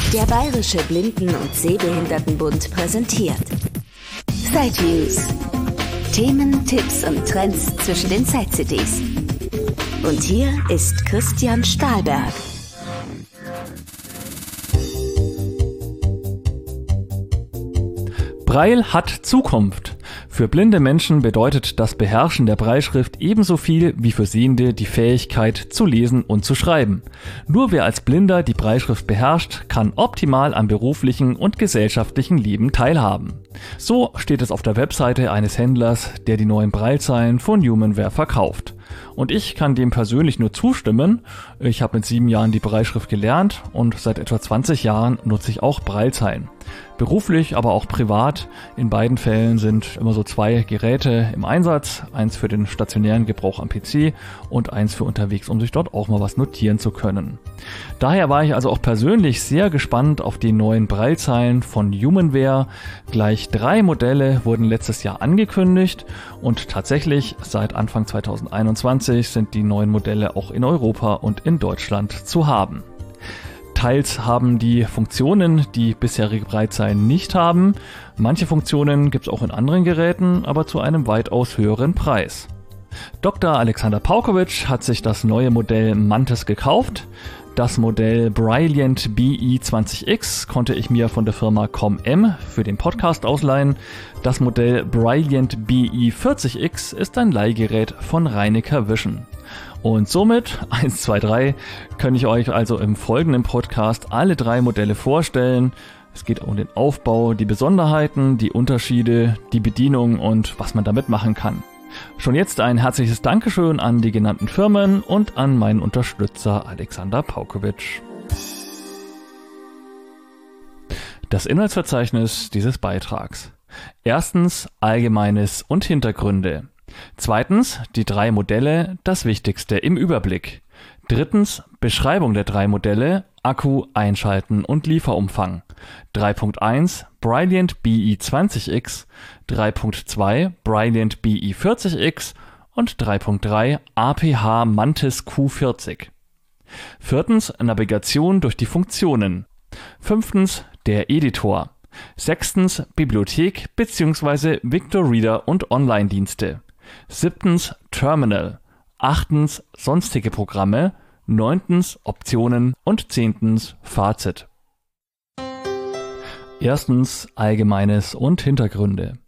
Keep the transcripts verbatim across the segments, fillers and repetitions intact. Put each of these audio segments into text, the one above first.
Der Bayerische Blinden- und Sehbehindertenbund präsentiert Sideviews. Themen, Tipps und Trends zwischen den Side-C Ds. Und hier ist Christian Stahlberg. Braille hat Zukunft. Für blinde Menschen bedeutet das Beherrschen der Brailleschrift ebenso viel wie für Sehende die Fähigkeit zu lesen und zu schreiben. Nur wer als Blinder die Brailleschrift beherrscht, kann optimal am beruflichen und gesellschaftlichen Leben teilhaben. So steht es auf der Webseite eines Händlers, der die neuen Braillezeilen von Humanware verkauft. Und ich kann dem persönlich nur zustimmen. Ich habe mit sieben Jahren die Brailleschrift gelernt und seit etwa zwanzig Jahren nutze ich auch Braillezeilen. Beruflich, aber auch privat. In beiden Fällen sind immer so zwei Geräte im Einsatz. Eins für den stationären Gebrauch am P C und eins für unterwegs, um sich dort auch mal was notieren zu können. Daher war ich also auch persönlich sehr gespannt auf die neuen Braillezeilen von Humanware. Gleich drei Modelle wurden letztes Jahr angekündigt und tatsächlich seit Anfang zweitausendeinundzwanzig sind die neuen Modelle auch in Europa und in Deutschland zu haben. Teils haben die Funktionen, die bisherige Braillezeilen nicht haben. Manche Funktionen gibt es auch in anderen Geräten, aber zu einem weitaus höheren Preis. Doktor Alexander Paukowitsch hat sich das neue Modell Mantis gekauft. Das Modell Brilliant B I zwanzig X konnte ich mir von der Firma ComM für den Podcast ausleihen. Das Modell Brilliant B I vierzig X ist ein Leihgerät von Reinecker Vision. Und somit, eins, zwei, drei, kann ich euch also im folgenden Podcast alle drei Modelle vorstellen. Es geht um den Aufbau, die Besonderheiten, die Unterschiede, die Bedienung und was man damit machen kann. Schon jetzt ein herzliches Dankeschön an die genannten Firmen und an meinen Unterstützer Alexander Paukowitsch. Das Inhaltsverzeichnis dieses Beitrags. Erstens Allgemeines und Hintergründe. Zweitens die drei Modelle, das Wichtigste im Überblick. Drittens Beschreibung der drei Modelle, Akku, Einschalten und Lieferumfang. drei Punkt eins Brilliant B I zwanzig X, drei Punkt zwei Brilliant B I vierzig X und drei Punkt drei A P H Mantis Q vierzig. Viertens Navigation durch die Funktionen. Fünftens der Editor. Sechstens Bibliothek bzw. Victor Reader und Online-Dienste. Siebtens Terminal. Achtens sonstige Programme. Neuntens Optionen und zehntens Fazit. Erstens Allgemeines und Hintergründe.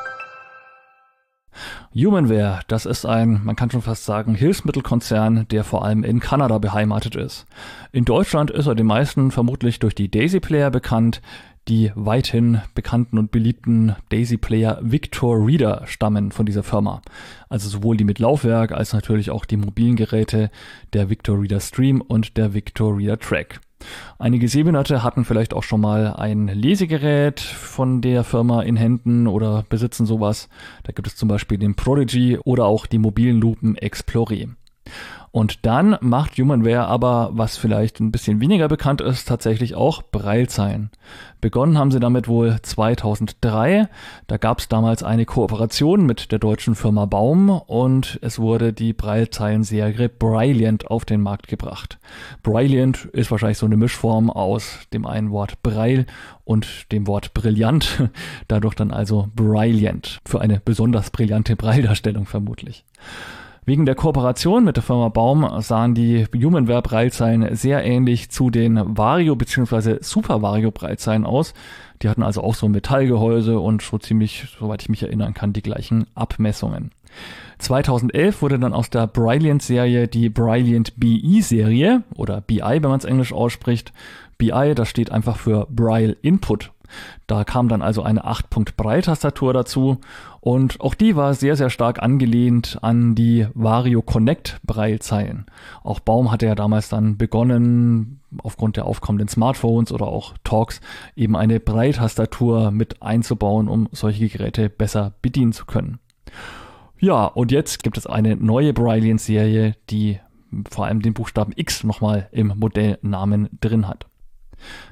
Humanware, das ist ein, man kann schon fast sagen, Hilfsmittelkonzern, der vor allem in Kanada beheimatet ist. In Deutschland ist er den meisten vermutlich durch die Daisy Player bekannt. Die weithin bekannten und beliebten Daisy Player Victor Reader stammen von dieser Firma. Also sowohl die mit Laufwerk als natürlich auch die mobilen Geräte, der Victor Reader Stream und der Victor Reader Track. Einige Sehbehinderte hatten vielleicht auch schon mal ein Lesegerät von der Firma in Händen oder besitzen sowas. Da gibt es zum Beispiel den Prodigy oder auch die mobilen Lupen Explore. Und dann macht Humanware aber, was vielleicht ein bisschen weniger bekannt ist, tatsächlich auch Braillezeilen. Begonnen haben sie damit wohl zweitausenddrei. Da gab es damals eine Kooperation mit der deutschen Firma Baum und es wurde die Braillezeilenserie Brilliant auf den Markt gebracht. Brilliant ist wahrscheinlich so eine Mischform aus dem einen Wort Braille und dem Wort brillant. Dadurch dann also Brilliant. Für eine besonders brillante Brailledarstellung vermutlich. Wegen der Kooperation mit der Firma Baum sahen die Humanware Braillezeilen sehr ähnlich zu den Vario bzw. Super Vario Braillezeilen aus. Die hatten also auch so ein Metallgehäuse und so ziemlich, soweit ich mich erinnern kann, die gleichen Abmessungen. zweitausendelf wurde dann aus der Brilliant-Serie die Brilliant B I-Serie oder B I, wenn man es englisch ausspricht. B I, das steht einfach für Braille Input. Da kam dann also eine acht Punkt Braille-Tastatur dazu und auch die war sehr, sehr stark angelehnt an die Vario Connect Braillezeilen. Auch Baum hatte ja damals dann begonnen, aufgrund der aufkommenden Smartphones oder auch Talks, eben eine Braille-Tastatur mit einzubauen, um solche Geräte besser bedienen zu können. Ja, und jetzt gibt es eine neue Brilliant-Serie, die vor allem den Buchstaben X nochmal im Modellnamen drin hat.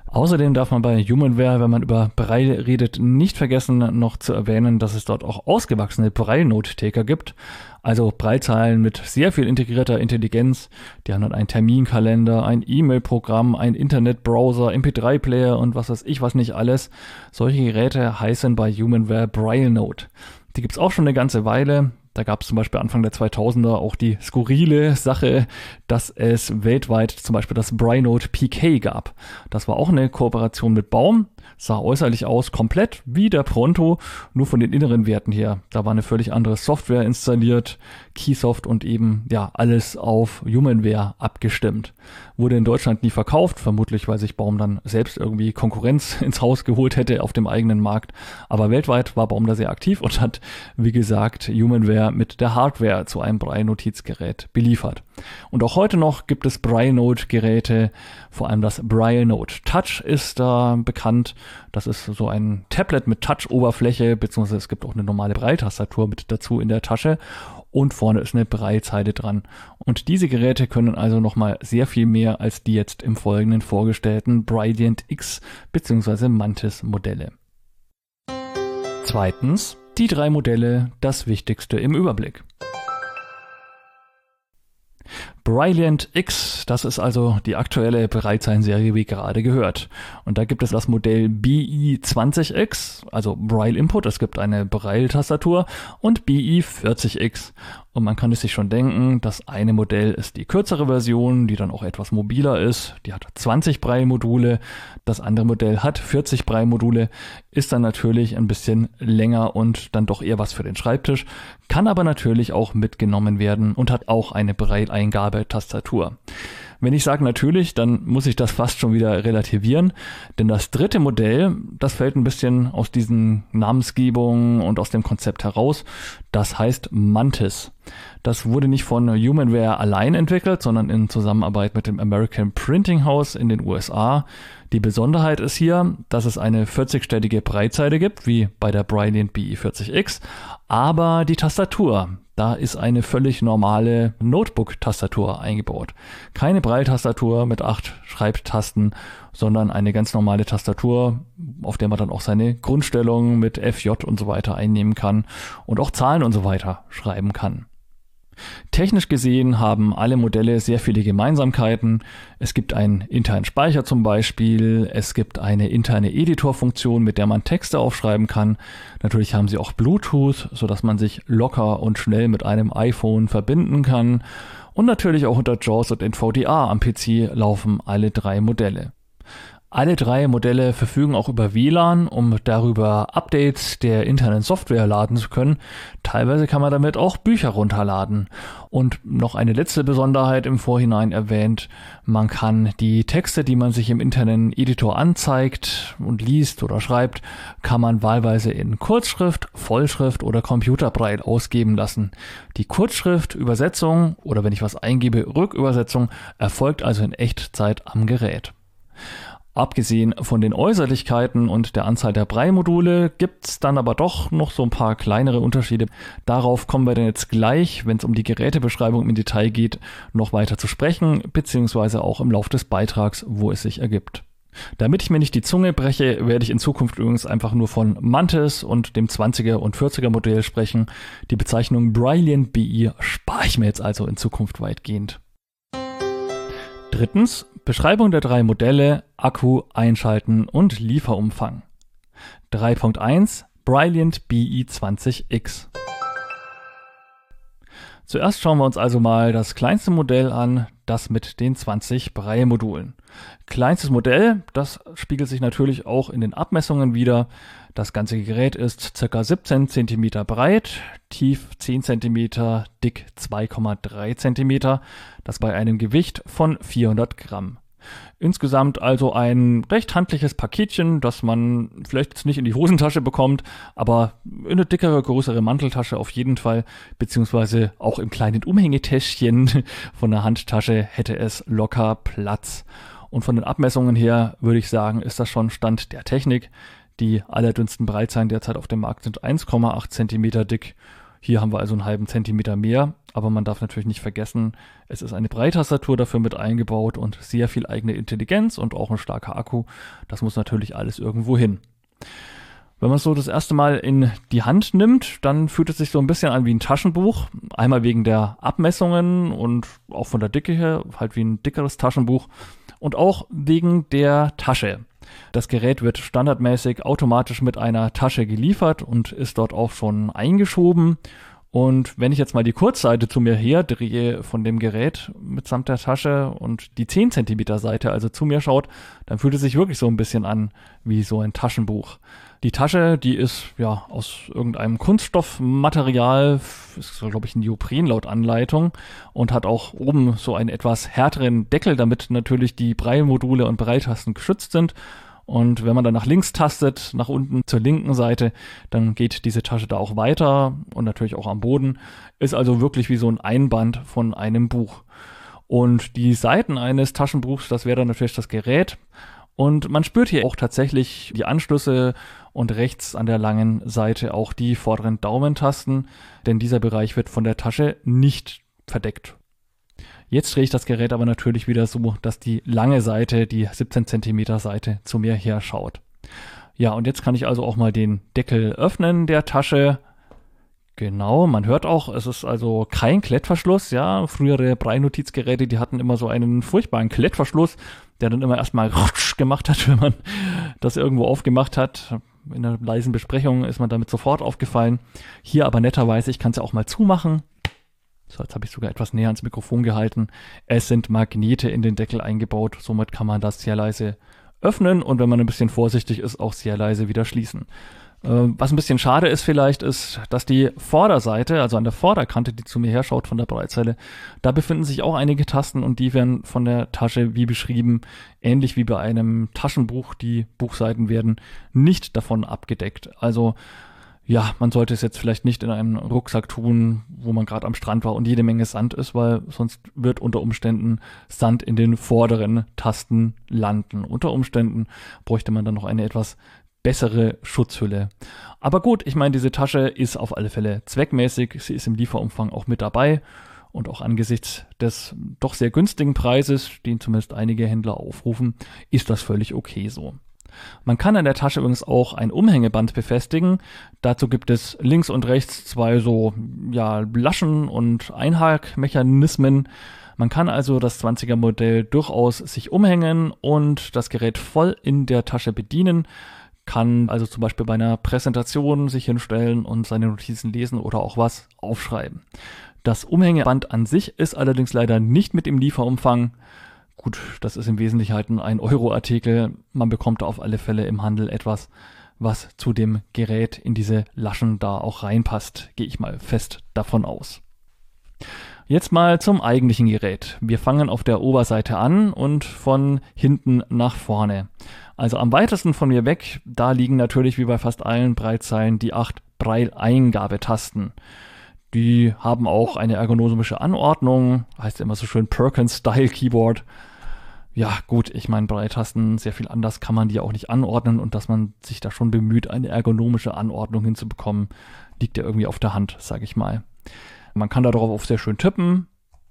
Außerdem darf man bei Humanware, wenn man über Braille redet, nicht vergessen, noch zu erwähnen, dass es dort auch ausgewachsene Braille-Note-Taker gibt. Also Braillezeilen mit sehr viel integrierter Intelligenz. Die haben dann einen Terminkalender, ein E-Mail-Programm, ein Internetbrowser, M P drei Player und was weiß ich was nicht alles. Solche Geräte heißen bei Humanware Braille Note. Die gibt's auch schon eine ganze Weile. Da gab es zum Beispiel Anfang der zweitausender auch die skurrile Sache, dass es weltweit zum Beispiel das Braille Note P K gab. Das war auch eine Kooperation mit Baum, sah äußerlich aus komplett wie der Pronto, nur von den inneren Werten her. Da war eine völlig andere Software installiert, Keysoft und eben ja alles auf Humanware abgestimmt. Wurde in Deutschland nie verkauft, vermutlich weil sich Baum dann selbst irgendwie Konkurrenz ins Haus geholt hätte auf dem eigenen Markt. Aber weltweit war Baum da sehr aktiv und hat, wie gesagt, Humanware mit der Hardware zu einem Braille-Notizgerät beliefert. Und auch heute noch gibt es Braille-Note-Geräte, vor allem das Braille Note Touch ist da bekannt. Das ist so ein Tablet mit Touch-Oberfläche, beziehungsweise es gibt auch eine normale Braille-Tastatur mit dazu in der Tasche. Und vorne ist eine Braillezeile dran. Und diese Geräte können also nochmal sehr viel mehr als die jetzt im Folgenden vorgestellten Brilliant X bzw. Mantis Modelle. Zweitens, die drei Modelle, das Wichtigste im Überblick. Brilliant X, das ist also die aktuelle Braillezeilenserie, wie gerade gehört. Und da gibt es das Modell B I zwanzig X, also Braille Input, es gibt eine Braille-Tastatur, und B I vierzig X. Und man kann es sich schon denken, das eine Modell ist die kürzere Version, die dann auch etwas mobiler ist. Die hat zwanzig Braille-Module, das andere Modell hat vierzig Braille-Module, ist dann natürlich ein bisschen länger und dann doch eher was für den Schreibtisch, kann aber natürlich auch mitgenommen werden und hat auch eine Braille-Eingabetastatur. Wenn ich sage natürlich, dann muss ich das fast schon wieder relativieren, denn das dritte Modell, das fällt ein bisschen aus diesen Namensgebungen und aus dem Konzept heraus. Das heißt Mantis. Das wurde nicht von Humanware allein entwickelt, sondern in Zusammenarbeit mit dem American Printing House in den U S A. Die Besonderheit ist hier, dass es eine vierzigstellige Braillezeile gibt, wie bei der Brilliant B I vierzig X, aber die Tastatur, da ist eine völlig normale Notebook-Tastatur eingebaut. Keine Braille-Tastatur mit acht Schreibtasten, sondern eine ganz normale Tastatur, auf der man dann auch seine Grundstellung mit F J und so weiter einnehmen kann und auch Zahlen und so weiter schreiben kann. Technisch gesehen haben alle Modelle sehr viele Gemeinsamkeiten. Es gibt einen internen Speicher zum Beispiel, es gibt eine interne Editorfunktion, mit der man Texte aufschreiben kann. Natürlich haben sie auch Bluetooth, sodass man sich locker und schnell mit einem iPhone verbinden kann. Und natürlich auch unter JAWS und N V D A am P C laufen alle drei Modelle. Alle drei Modelle verfügen auch über W L A N, um darüber Updates der internen Software laden zu können. Teilweise kann man damit auch Bücher runterladen. Und noch eine letzte Besonderheit im Vorhinein erwähnt, man kann die Texte, die man sich im internen Editor anzeigt und liest oder schreibt, kann man wahlweise in Kurzschrift, Vollschrift oder Computerbraille ausgeben lassen. Die Kurzschrift-Übersetzung oder wenn ich was eingebe, Rückübersetzung erfolgt also in Echtzeit am Gerät. Abgesehen von den Äußerlichkeiten und der Anzahl der Braille-Module gibt es dann aber doch noch so ein paar kleinere Unterschiede. Darauf kommen wir dann jetzt gleich, wenn es um die Gerätebeschreibung im Detail geht, noch weiter zu sprechen, beziehungsweise auch im Laufe des Beitrags, wo es sich ergibt. Damit ich mir nicht die Zunge breche, werde ich in Zukunft übrigens einfach nur von Mantis und dem zwanziger und vierziger Modell sprechen. Die Bezeichnung Brilliant B I spare ich mir jetzt also in Zukunft weitgehend. Drittens, Beschreibung der drei Modelle, Akku, Einschalten und Lieferumfang. drei Punkt eins Brilliant B I zwanzig X. Zuerst schauen wir uns also mal das kleinste Modell an, das mit den zwanzig Braille-Modulen. Kleinstes Modell, das spiegelt sich natürlich auch in den Abmessungen wider. Das ganze Gerät ist ca. siebzehn Zentimeter breit, tief zehn Zentimeter, dick zwei Komma drei Zentimeter, das bei einem Gewicht von vierhundert Gramm. Insgesamt also ein recht handliches Paketchen, das man vielleicht jetzt nicht in die Hosentasche bekommt, aber in eine dickere, größere Manteltasche auf jeden Fall, beziehungsweise auch im kleinen Umhängetäschchen von der Handtasche hätte es locker Platz. Und von den Abmessungen her würde ich sagen, ist das schon Stand der Technik. Die allerdünnsten Braillezeilen derzeit auf dem Markt sind eins Komma acht Zentimeter dick. Hier haben wir also einen halben Zentimeter mehr, aber man darf natürlich nicht vergessen, es ist eine Breittastatur dafür mit eingebaut und sehr viel eigene Intelligenz und auch ein starker Akku. Das muss natürlich alles irgendwo hin. Wenn man es so das erste Mal in die Hand nimmt, dann fühlt es sich so ein bisschen an wie ein Taschenbuch. Einmal wegen der Abmessungen und auch von der Dicke her, halt wie ein dickeres Taschenbuch. Und auch wegen der Tasche. Das Gerät wird standardmäßig automatisch mit einer Tasche geliefert und ist dort auch schon eingeschoben. Und wenn ich jetzt mal die Kurzseite zu mir herdrehe von dem Gerät mitsamt der Tasche und die zehn Zentimeter Seite also zu mir schaut, dann fühlt es sich wirklich so ein bisschen an wie so ein Taschenbuch. Die Tasche, die ist ja aus irgendeinem Kunststoffmaterial, ist glaube ich ein Neopren laut Anleitung und hat auch oben so einen etwas härteren Deckel, damit natürlich die Braille-Module und Braille-Tasten geschützt sind. Und wenn man dann nach links tastet, nach unten zur linken Seite, dann geht diese Tasche da auch weiter und natürlich auch am Boden. Ist also wirklich wie so ein Einband von einem Buch. Und die Seiten eines Taschenbuchs, das wäre dann natürlich das Gerät. Und man spürt hier auch tatsächlich die Anschlüsse und rechts an der langen Seite auch die vorderen Daumentasten, denn dieser Bereich wird von der Tasche nicht verdeckt. Jetzt drehe ich das Gerät aber natürlich wieder so, dass die lange Seite, die siebzehn Zentimeter Seite, zu mir her schaut. Ja, und jetzt kann ich also auch mal den Deckel öffnen der Tasche. Genau, man hört auch, es ist also kein Klettverschluss. Ja, frühere Braille-Notizgeräte, die hatten immer so einen furchtbaren Klettverschluss, der dann immer erstmal rutsch gemacht hat, wenn man das irgendwo aufgemacht hat. In einer leisen Besprechung ist man damit sofort aufgefallen. Hier aber netterweise, ich kann es ja auch mal zumachen. So, jetzt habe ich sogar etwas näher ans Mikrofon gehalten. Es sind Magnete in den Deckel eingebaut, somit kann man das sehr leise öffnen und wenn man ein bisschen vorsichtig ist, auch sehr leise wieder schließen. Äh, was ein bisschen schade ist vielleicht, ist, dass die Vorderseite, also an der Vorderkante, die zu mir herschaut von der Breitzeile, da befinden sich auch einige Tasten und die werden von der Tasche, wie beschrieben, ähnlich wie bei einem Taschenbuch, die Buchseiten werden nicht davon abgedeckt. Also ja, man sollte es jetzt vielleicht nicht in einen Rucksack tun, wo man gerade am Strand war und jede Menge Sand ist, weil sonst wird unter Umständen Sand in den vorderen Tasten landen. Unter Umständen bräuchte man dann noch eine etwas bessere Schutzhülle. Aber gut, ich meine, diese Tasche ist auf alle Fälle zweckmäßig. Sie ist im Lieferumfang auch mit dabei und auch angesichts des doch sehr günstigen Preises, den zumindest einige Händler aufrufen, ist das völlig okay so. Man kann an der Tasche übrigens auch ein Umhängeband befestigen. Dazu gibt es links und rechts zwei so ja, Laschen- und Einhakmechanismen. Man kann also das zwanziger Modell durchaus sich umhängen und das Gerät voll in der Tasche bedienen. Kann also zum Beispiel bei einer Präsentation sich hinstellen und seine Notizen lesen oder auch was aufschreiben. Das Umhängeband an sich ist allerdings leider nicht mit im Lieferumfang. Gut, das ist im Wesentlichen halt ein ein Euro Artikel. Man bekommt auf alle Fälle im Handel etwas, was zu dem Gerät in diese Laschen da auch reinpasst. Gehe ich mal fest davon aus. Jetzt mal zum eigentlichen Gerät. Wir fangen auf der Oberseite an und von hinten nach vorne. Also am weitesten von mir weg, da liegen natürlich wie bei fast allen Braillezeilen die acht Braille-Eingabetasten. Die haben auch eine ergonomische Anordnung, heißt immer so schön Perkins-Style-Keyboard. Ja gut, ich meine, Braille-Tasten, sehr viel anders kann man die auch nicht anordnen und dass man sich da schon bemüht, eine ergonomische Anordnung hinzubekommen, liegt ja irgendwie auf der Hand, sage ich mal. Man kann darauf auch sehr schön tippen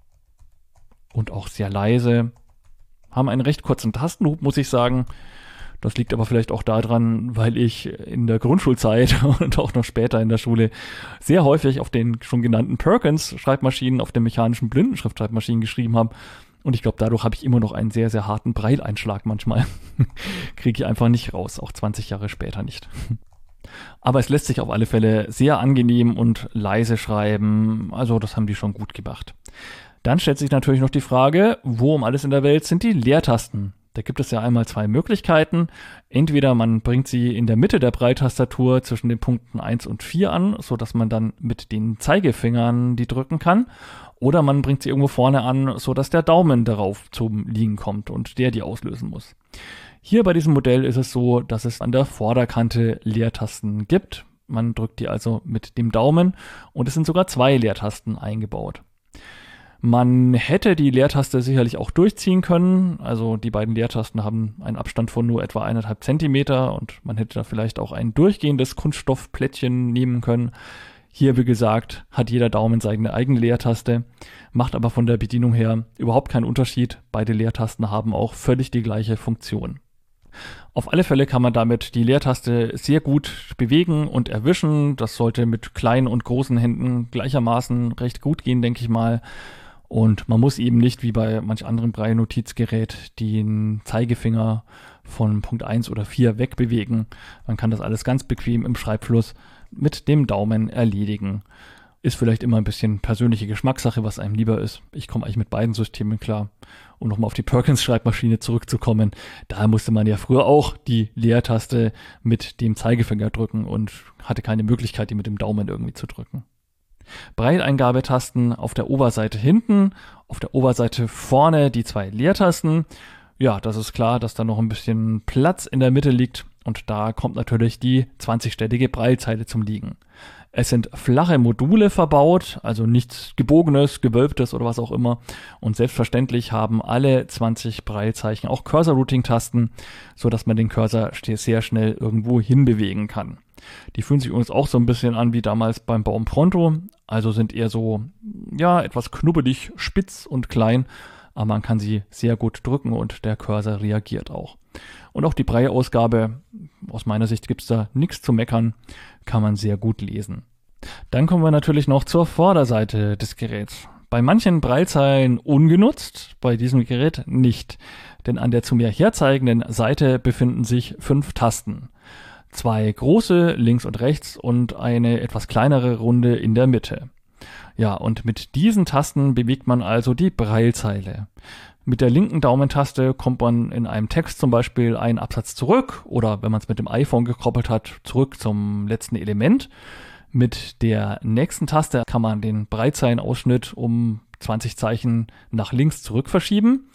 und auch sehr leise. Haben einen recht kurzen Tastenhub, muss ich sagen. Das liegt aber vielleicht auch daran, weil ich in der Grundschulzeit und auch noch später in der Schule sehr häufig auf den schon genannten Perkins-Schreibmaschinen, auf den mechanischen Blindenschriftschreibmaschinen geschrieben habe. Und ich glaube, dadurch habe ich immer noch einen sehr, sehr harten Braille-Einschlag manchmal. Kriege ich einfach nicht raus, auch zwanzig Jahre später nicht. Aber es lässt sich auf alle Fälle sehr angenehm und leise schreiben. Also das haben die schon gut gemacht. Dann stellt sich natürlich noch die Frage, wo um alles in der Welt sind die Leertasten? Da gibt es ja einmal zwei Möglichkeiten. Entweder man bringt sie in der Mitte der Braille-Tastatur zwischen den Punkten eins und vier an, sodass man dann mit den Zeigefingern die drücken kann. Oder man bringt sie irgendwo vorne an, sodass der Daumen darauf zum Liegen kommt und der die auslösen muss. Hier bei diesem Modell ist es so, dass es an der Vorderkante Leertasten gibt. Man drückt die also mit dem Daumen und es sind sogar zwei Leertasten eingebaut. Man hätte die Leertaste sicherlich auch durchziehen können. Also die beiden Leertasten haben einen Abstand von nur etwa eineinhalb Zentimeter und man hätte da vielleicht auch ein durchgehendes Kunststoffplättchen nehmen können. Hier, wie gesagt, hat jeder Daumen seine eigene Leertaste, macht aber von der Bedienung her überhaupt keinen Unterschied. Beide Leertasten haben auch völlig die gleiche Funktion. Auf alle Fälle kann man damit die Leertaste sehr gut bewegen und erwischen. Das sollte mit kleinen und großen Händen gleichermaßen recht gut gehen, denke ich mal. Und man muss eben nicht, wie bei manch anderem Braille-Notizgerät, den Zeigefinger von Punkt eins oder vier wegbewegen. Man kann das alles ganz bequem im Schreibfluss mit dem Daumen erledigen. Ist vielleicht immer ein bisschen persönliche Geschmackssache, was einem lieber ist. Ich komme eigentlich mit beiden Systemen klar. Um nochmal auf die Perkins-Schreibmaschine zurückzukommen, da musste man ja früher auch die Leertaste mit dem Zeigefinger drücken und hatte keine Möglichkeit, die mit dem Daumen irgendwie zu drücken. Brailleingabetasten auf der Oberseite hinten, auf der Oberseite vorne die zwei Leertasten. Ja, das ist klar, dass da noch ein bisschen Platz in der Mitte liegt und da kommt natürlich die zwanzigstellige Braillezeile zum Liegen. Es sind flache Module verbaut, also nichts Gebogenes, Gewölbtes oder was auch immer. Und selbstverständlich haben alle zwanzig Braillezeichen auch Cursor-Routing-Tasten, sodass man den Cursor sehr schnell irgendwo hinbewegen kann. Die fühlen sich übrigens auch so ein bisschen an wie damals beim Baum Pronto, also sind eher so, ja, etwas knubbelig, spitz und klein, aber man kann sie sehr gut drücken und der Cursor reagiert auch. Und auch die Braille-Ausgabe, aus meiner Sicht gibt es da nichts zu meckern, kann man sehr gut lesen. Dann kommen wir natürlich noch zur Vorderseite des Geräts. Bei manchen Braillezeilen ungenutzt, bei diesem Gerät nicht, denn an der zu mir herzeigenden Seite befinden sich fünf Tasten. Zwei große links und rechts und eine etwas kleinere Runde in der Mitte. Ja, und mit diesen Tasten bewegt man also die Braillezeile. Mit der linken Daumentaste kommt man in einem Text zum Beispiel einen Absatz zurück oder wenn man es mit dem iPhone gekoppelt hat, zurück zum letzten Element. Mit der nächsten Taste kann man den Braillezeilenausschnitt um zwanzig Zeichen nach links zurück verschieben.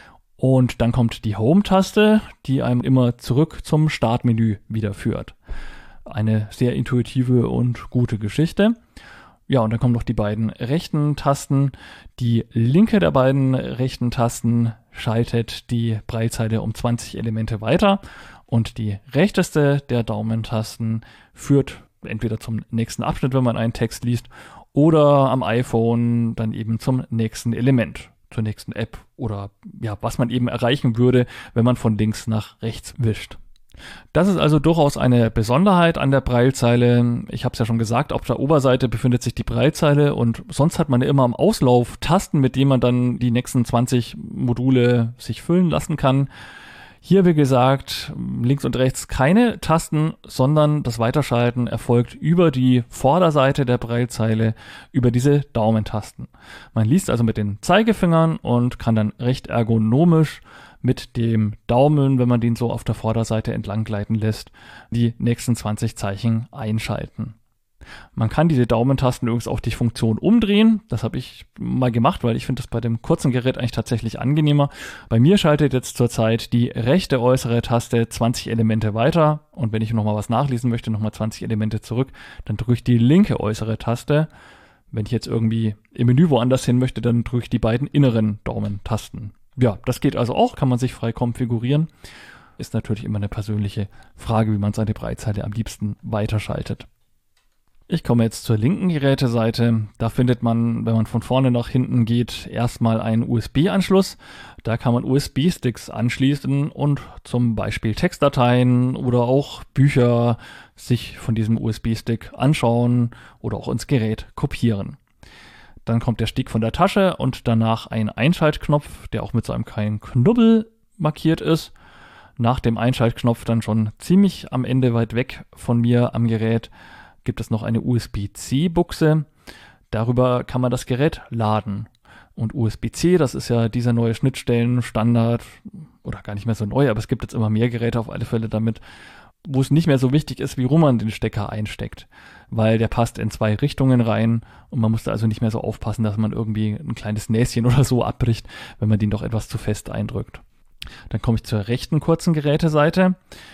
Und dann kommt die Home-Taste, die einem immer zurück zum Startmenü wieder führt. Eine sehr intuitive und gute Geschichte. Ja, und dann kommen noch die beiden rechten Tasten. Die linke der beiden rechten Tasten schaltet die Braillezeile um zwanzig Elemente weiter und die rechteste der Daumentasten führt entweder zum nächsten Abschnitt, wenn man einen Text liest, oder am iPhone dann eben zum nächsten Element, zur nächsten App oder ja, was man eben erreichen würde, wenn man von links nach rechts wischt. Das ist also durchaus eine Besonderheit an der Braillezeile. Ich habe es ja schon gesagt, auf der Oberseite befindet sich die Braillezeile und sonst hat man ja immer am Auslauf Tasten, mit denen man dann die nächsten zwanzig Module sich füllen lassen kann. Hier, wie gesagt, links und rechts keine Tasten, sondern das Weiterschalten erfolgt über die Vorderseite der Braillezeile, über diese Daumentasten. Man liest also mit den Zeigefingern und kann dann recht ergonomisch mit dem Daumen, wenn man den so auf der Vorderseite entlang gleiten lässt, die nächsten zwanzig Zeichen einschalten. Man kann diese Daumentasten übrigens auch die Funktion umdrehen. Das habe ich mal gemacht, weil ich finde das bei dem kurzen Gerät eigentlich tatsächlich angenehmer. Bei mir schaltet jetzt zurzeit die rechte äußere Taste zwanzig Elemente weiter und wenn ich nochmal was nachlesen möchte, nochmal zwanzig Elemente zurück, dann drücke ich die linke äußere Taste. Wenn ich jetzt irgendwie im Menü woanders hin möchte, dann drücke ich die beiden inneren Daumentasten. Ja, das geht also auch, kann man sich frei konfigurieren. Ist natürlich immer eine persönliche Frage, wie man seine Braillezeile am liebsten weiterschaltet. Ich komme jetzt zur linken Geräteseite. Da findet man, wenn man von vorne nach hinten geht, erstmal einen U S B-Anschluss. Da kann man U S B-Sticks anschließen und zum Beispiel Textdateien oder auch Bücher sich von diesem U S B-Stick anschauen oder auch ins Gerät kopieren. Dann kommt der Stick von der Tasche und danach ein Einschaltknopf, der auch mit so einem kleinen Knubbel markiert ist. Nach dem Einschaltknopf dann schon ziemlich am Ende weit weg von mir am Gerät gibt es noch eine U S B C-Buchse. Darüber kann man das Gerät laden. Und U S B C, das ist ja dieser neue Schnittstellenstandard, oder gar nicht mehr so neu, aber es gibt jetzt immer mehr Geräte auf alle Fälle damit, wo es nicht mehr so wichtig ist, wie rum man den Stecker einsteckt, weil der passt in zwei Richtungen rein und man muss da also nicht mehr so aufpassen, dass man irgendwie ein kleines Näschen oder so abbricht, wenn man den doch etwas zu fest eindrückt. Dann komme ich zur rechten kurzen Geräteseite.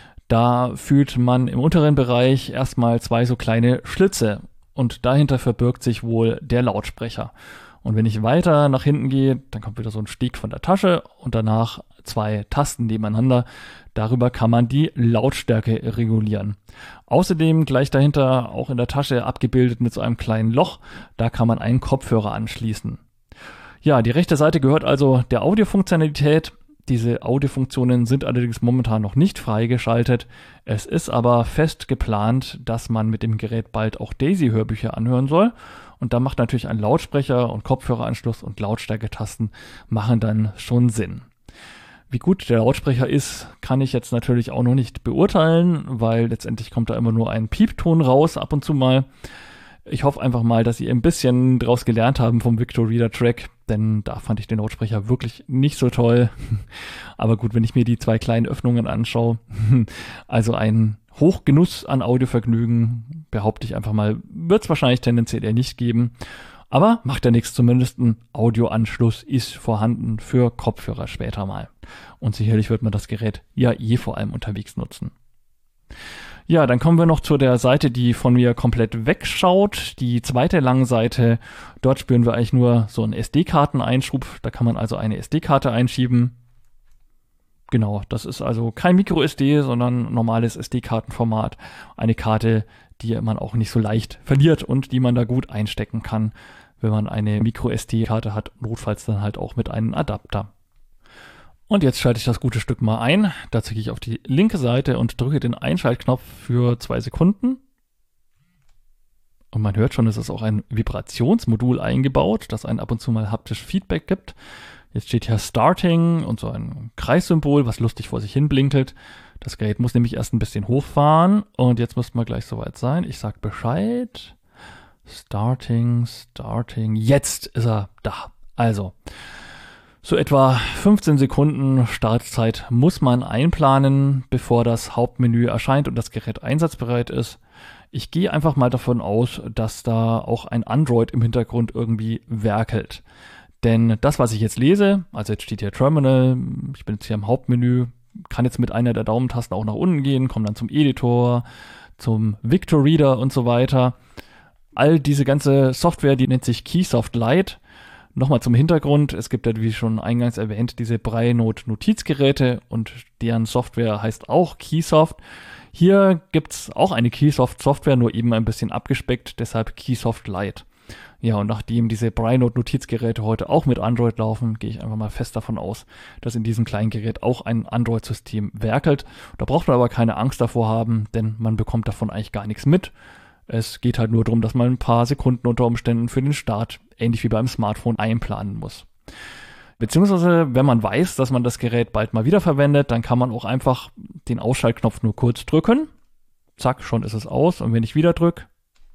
Da fühlt man im unteren Bereich erstmal zwei so kleine Schlitze und dahinter verbirgt sich wohl der Lautsprecher. Und wenn ich weiter nach hinten gehe, dann kommt wieder so ein Steg von der Tasche und danach zwei Tasten nebeneinander. Darüber kann man die Lautstärke regulieren. Außerdem gleich dahinter auch in der Tasche abgebildet mit so einem kleinen Loch, da kann man einen Kopfhörer anschließen. Ja, die rechte Seite gehört also der Audiofunktionalität. Diese Audiofunktionen sind allerdings momentan noch nicht freigeschaltet. Es ist aber fest geplant, dass man mit dem Gerät bald auch Daisy-Hörbücher anhören soll. Und da macht natürlich ein Lautsprecher und Kopfhöreranschluss und Lautstärketasten machen dann schon Sinn. Wie gut der Lautsprecher ist, kann ich jetzt natürlich auch noch nicht beurteilen, weil letztendlich kommt da immer nur ein Piepton raus, ab und zu mal. Ich hoffe einfach mal, dass Sie ein bisschen draus gelernt haben vom Victor Reader Track, denn da fand ich den Lautsprecher wirklich nicht so toll. Aber gut, wenn ich mir die zwei kleinen Öffnungen anschaue, also ein Hochgenuss an Audiovergnügen, behaupte ich einfach mal, wird es wahrscheinlich tendenziell eher nicht geben. Aber macht ja nichts, zumindest ein Audioanschluss ist vorhanden für Kopfhörer später mal. Und sicherlich wird man das Gerät ja eh vor allem unterwegs nutzen. Ja, dann kommen wir noch zu der Seite, die von mir komplett wegschaut. Die zweite lange Seite, dort spüren wir eigentlich nur so einen S D-Karteneinschub. Da kann man also eine S D-Karte einschieben. Genau, das ist also kein Micro-S D, sondern normales S D-Kartenformat. Eine Karte, die man auch nicht so leicht verliert und die man da gut einstecken kann, wenn man eine Micro-S D-Karte hat, notfalls dann halt auch mit einem Adapter. Und jetzt schalte ich das gute Stück mal ein. Dazu gehe ich auf die linke Seite und drücke den Einschaltknopf für zwei Sekunden. Und man hört schon, es ist auch ein Vibrationsmodul eingebaut, das einen ab und zu mal haptisch Feedback gibt. Jetzt steht hier Starting und so ein Kreissymbol, was lustig vor sich hin blinkelt. Das Gerät muss nämlich erst ein bisschen hochfahren und jetzt müssten wir gleich soweit sein. Ich sage Bescheid. Starting, Starting. Jetzt ist er da. Also, so etwa fünfzehn Sekunden Startzeit muss man einplanen, bevor das Hauptmenü erscheint und das Gerät einsatzbereit ist. Ich gehe einfach mal davon aus, dass da auch ein Android im Hintergrund irgendwie werkelt. Denn das, was ich jetzt lese, also jetzt steht hier Terminal, ich bin jetzt hier im Hauptmenü, kann jetzt mit einer der Daumentasten auch nach unten gehen, komme dann zum Editor, zum Victor Reader und so weiter. All diese ganze Software, die nennt sich Keysoft Lite. Nochmal zum Hintergrund, es gibt ja, wie schon eingangs erwähnt, diese Brainode-Notizgeräte und deren Software heißt auch Keysoft. Hier gibt es auch eine Keysoft-Software, nur eben ein bisschen abgespeckt, deshalb Keysoft Lite. Ja, und nachdem diese Brainode-Notizgeräte heute auch mit Android laufen, gehe ich einfach mal fest davon aus, dass in diesem kleinen Gerät auch ein Android-System werkelt. Da braucht man aber keine Angst davor haben, denn man bekommt davon eigentlich gar nichts mit. Es geht halt nur darum, dass man ein paar Sekunden unter Umständen für den Start, ähnlich wie beim Smartphone, einplanen muss. Beziehungsweise, wenn man weiß, dass man das Gerät bald mal wieder verwendet, dann kann man auch einfach den Ausschaltknopf nur kurz drücken. Zack, schon ist es aus. Und wenn ich wieder drücke,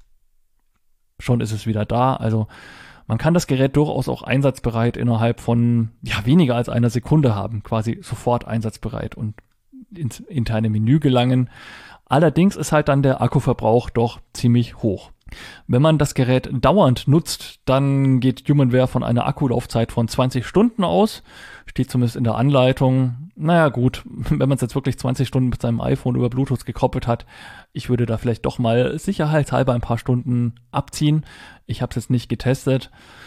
schon ist es wieder da. Also man kann das Gerät durchaus auch einsatzbereit innerhalb von ja, weniger als einer Sekunde haben, quasi sofort einsatzbereit und ins interne Menü gelangen. Allerdings ist halt dann der Akkuverbrauch doch ziemlich hoch. Wenn man das Gerät dauernd nutzt, dann geht HumanWare von einer Akkulaufzeit von zwanzig Stunden aus. Steht zumindest in der Anleitung. Naja gut, wenn man es jetzt wirklich zwanzig Stunden mit seinem iPhone über Bluetooth gekoppelt hat, ich würde da vielleicht doch mal sicherheitshalber ein paar Stunden abziehen. Ich habe es jetzt nicht getestet,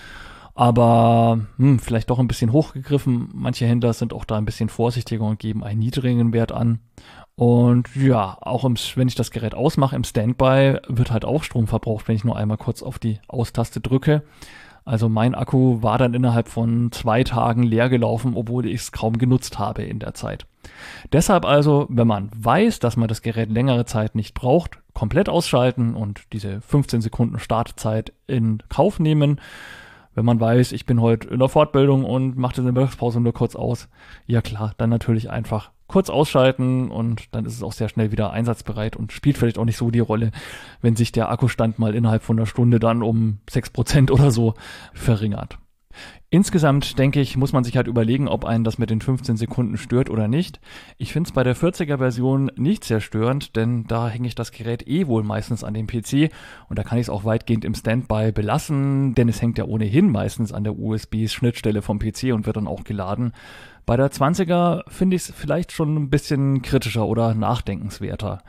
aber hm, vielleicht doch ein bisschen hochgegriffen. Manche Händler sind auch da ein bisschen vorsichtiger und geben einen niedrigen Wert an. Und ja, auch im, wenn ich das Gerät ausmache, im Standby wird halt auch Strom verbraucht, wenn ich nur einmal kurz auf die Aus-Taste drücke. Also mein Akku war dann innerhalb von zwei Tagen leer gelaufen, obwohl ich es kaum genutzt habe in der Zeit. Deshalb also, wenn man weiß, dass man das Gerät längere Zeit nicht braucht, komplett ausschalten und diese fünfzehn Sekunden Startzeit in Kauf nehmen. Wenn man weiß, ich bin heute in der Fortbildung und mache diese Mittagspause nur kurz aus, ja klar, dann natürlich einfach kurz ausschalten und dann ist es auch sehr schnell wieder einsatzbereit und spielt vielleicht auch nicht so die Rolle, wenn sich der Akkustand mal innerhalb von einer Stunde dann um sechs Prozent oder so verringert. Insgesamt, denke ich, muss man sich halt überlegen, ob einen das mit den fünfzehn Sekunden stört oder nicht. Ich finde es bei der vierziger-Version nicht sehr störend, denn da hänge ich das Gerät eh wohl meistens an den P C und da kann ich es auch weitgehend im Standby belassen, denn es hängt ja ohnehin meistens an der U S B-Schnittstelle vom P C und wird dann auch geladen. Bei der zwanziger finde ich es vielleicht schon ein bisschen kritischer oder nachdenkenswerter.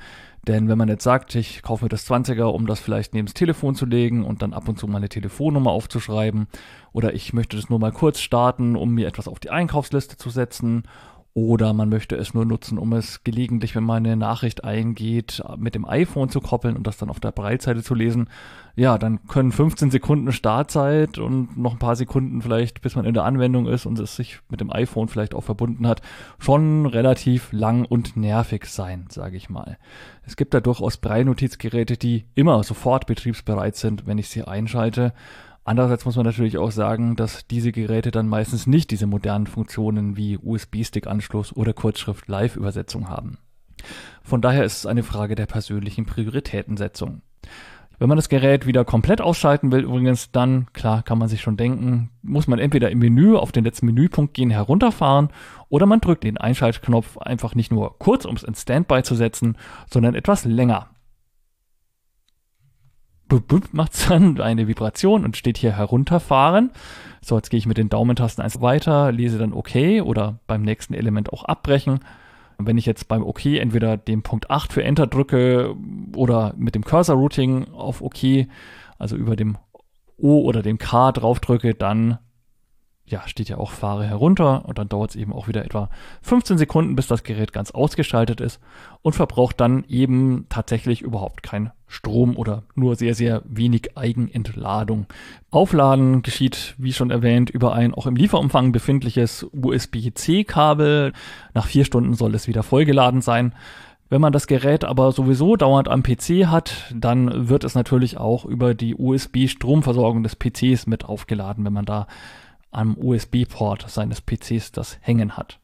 Denn wenn man jetzt sagt, ich kaufe mir das zwanziger, um das vielleicht neben das Telefon zu legen und dann ab und zu mal eine Telefonnummer aufzuschreiben, oder ich möchte das nur mal kurz starten, um mir etwas auf die Einkaufsliste zu setzen, oder man möchte es nur nutzen, um es gelegentlich, wenn mal eine Nachricht eingeht, mit dem iPhone zu koppeln und das dann auf der Braillezeile zu lesen, ja, dann können fünfzehn Sekunden Startzeit und noch ein paar Sekunden vielleicht, bis man in der Anwendung ist und es sich mit dem iPhone vielleicht auch verbunden hat, schon relativ lang und nervig sein, sage ich mal. Es gibt da durchaus Braille-Notizgeräte, die immer sofort betriebsbereit sind, wenn ich sie einschalte. Andererseits muss man natürlich auch sagen, dass diese Geräte dann meistens nicht diese modernen Funktionen wie U S B-Stick-Anschluss oder Kurzschrift-Live-Übersetzung haben. Von daher ist es eine Frage der persönlichen Prioritätensetzung. Wenn man das Gerät wieder komplett ausschalten will, übrigens, dann, klar, kann man sich schon denken, muss man entweder im Menü auf den letzten Menüpunkt gehen, herunterfahren, oder man drückt den Einschaltknopf einfach nicht nur kurz, um es in Standby zu setzen, sondern etwas länger. Macht es dann eine Vibration und steht hier herunterfahren. So, jetzt gehe ich mit den Daumentasten eins weiter, lese dann OK oder beim nächsten Element auch abbrechen. Und wenn ich jetzt beim OK entweder den Punkt acht für Enter drücke oder mit dem Cursor-Routing auf OK, also über dem O oder dem K drauf drücke, dann ja, steht ja auch Fahre herunter und dann dauert es eben auch wieder etwa fünfzehn Sekunden, bis das Gerät ganz ausgeschaltet ist und verbraucht dann eben tatsächlich überhaupt keinen Strom oder nur sehr, sehr wenig Eigenentladung. Aufladen geschieht, wie schon erwähnt, über ein auch im Lieferumfang befindliches U S B C Kabel. Nach vier Stunden soll es wieder vollgeladen sein. Wenn man das Gerät aber sowieso dauernd am P C hat, dann wird es natürlich auch über die U S B-Stromversorgung des P Cs mit aufgeladen, wenn man da am U S B-Port seines P Cs das hängen hat.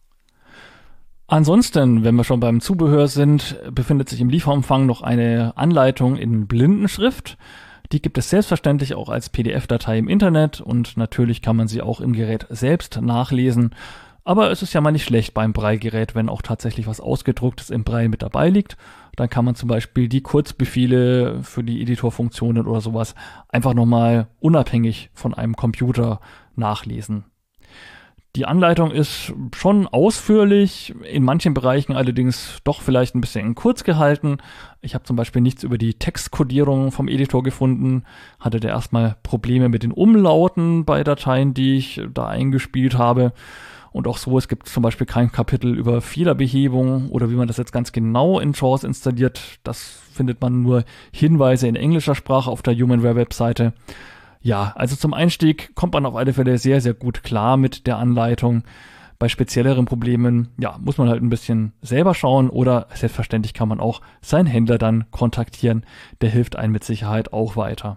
Ansonsten, wenn wir schon beim Zubehör sind, befindet sich im Lieferumfang noch eine Anleitung in Blindenschrift. Die gibt es selbstverständlich auch als P D F-Datei im Internet und natürlich kann man sie auch im Gerät selbst nachlesen. Aber es ist ja mal nicht schlecht beim Braille-Gerät, wenn auch tatsächlich was Ausgedrucktes im Braille mit dabei liegt. Dann kann man zum Beispiel die Kurzbefehle für die Editorfunktionen oder sowas einfach nochmal unabhängig von einem Computer nachlesen. Die Anleitung ist schon ausführlich, in manchen Bereichen allerdings doch vielleicht ein bisschen kurz gehalten. Ich habe zum Beispiel nichts über die Textkodierung vom Editor gefunden, hatte da erstmal Probleme mit den Umlauten bei Dateien, die ich da eingespielt habe. Und auch so, es gibt zum Beispiel kein Kapitel über Fehlerbehebung oder wie man das jetzt ganz genau in JAWS installiert. Das findet man nur Hinweise in englischer Sprache auf der HumanWare-Webseite. Ja, also zum Einstieg kommt man auf alle Fälle sehr, sehr gut klar mit der Anleitung. Bei spezielleren Problemen, ja, muss man halt ein bisschen selber schauen oder selbstverständlich kann man auch seinen Händler dann kontaktieren. Der hilft einem mit Sicherheit auch weiter.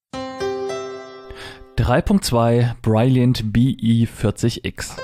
drei Punkt zwei Brailliant B E vierzig X.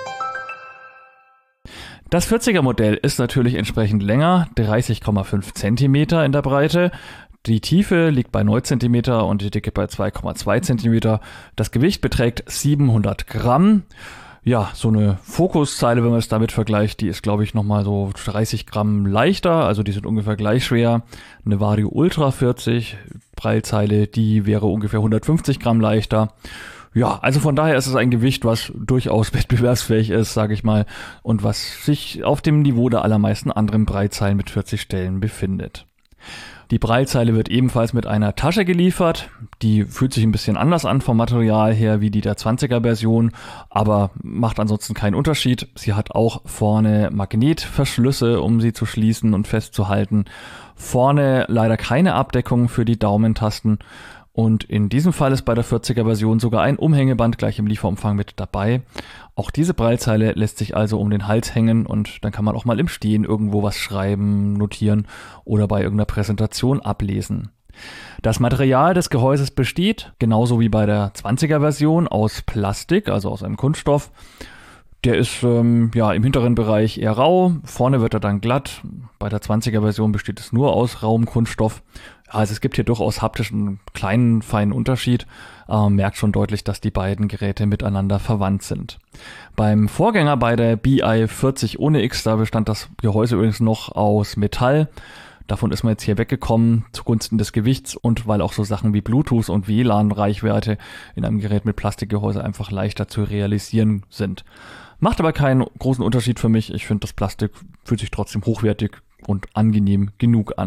Das vierziger Modell ist natürlich entsprechend länger, dreißig Komma fünf Zentimeter in der Breite. Die Tiefe liegt bei neun Zentimeter und die Dicke bei zwei Komma zwei Zentimeter. Das Gewicht beträgt siebenhundert Gramm. Ja, so eine Fokuszeile, wenn man es damit vergleicht, die ist, glaube ich, nochmal so dreißig Gramm leichter. Also die sind ungefähr gleich schwer. Eine Vario Ultra vierzig Braillezeile, die wäre ungefähr hundertfünfzig Gramm leichter. Ja, also von daher ist es ein Gewicht, was durchaus wettbewerbsfähig ist, sage ich mal, und was sich auf dem Niveau der allermeisten anderen Braillezeilen mit vierzig Stellen befindet. Die Braillezeile wird ebenfalls mit einer Tasche geliefert. Die fühlt sich ein bisschen anders an vom Material her wie die der zwanziger Version, aber macht ansonsten keinen Unterschied. Sie hat auch vorne Magnetverschlüsse, um sie zu schließen und festzuhalten. Vorne leider keine Abdeckung für die Daumentasten. Und in diesem Fall ist bei der vierziger Version sogar ein Umhängeband gleich im Lieferumfang mit dabei. Auch diese Braillezeile lässt sich also um den Hals hängen und dann kann man auch mal im Stehen irgendwo was schreiben, notieren oder bei irgendeiner Präsentation ablesen. Das Material des Gehäuses besteht, genauso wie bei der zwanziger Version, aus Plastik, also aus einem Kunststoff. Der ist ähm, ja im hinteren Bereich eher rau, vorne wird er dann glatt. Bei der zwanziger Version besteht es nur aus rauem Kunststoff. Also es gibt hier durchaus haptisch einen kleinen, feinen Unterschied. Aber man merkt schon deutlich, dass die beiden Geräte miteinander verwandt sind. Beim Vorgänger bei der B I vierzig ohne X, da bestand das Gehäuse übrigens noch aus Metall. Davon ist man jetzt hier weggekommen zugunsten des Gewichts und weil auch so Sachen wie Bluetooth und W L A N-Reichweite in einem Gerät mit Plastikgehäuse einfach leichter zu realisieren sind. Macht aber keinen großen Unterschied für mich. Ich finde, das Plastik fühlt sich trotzdem hochwertig und angenehm genug an.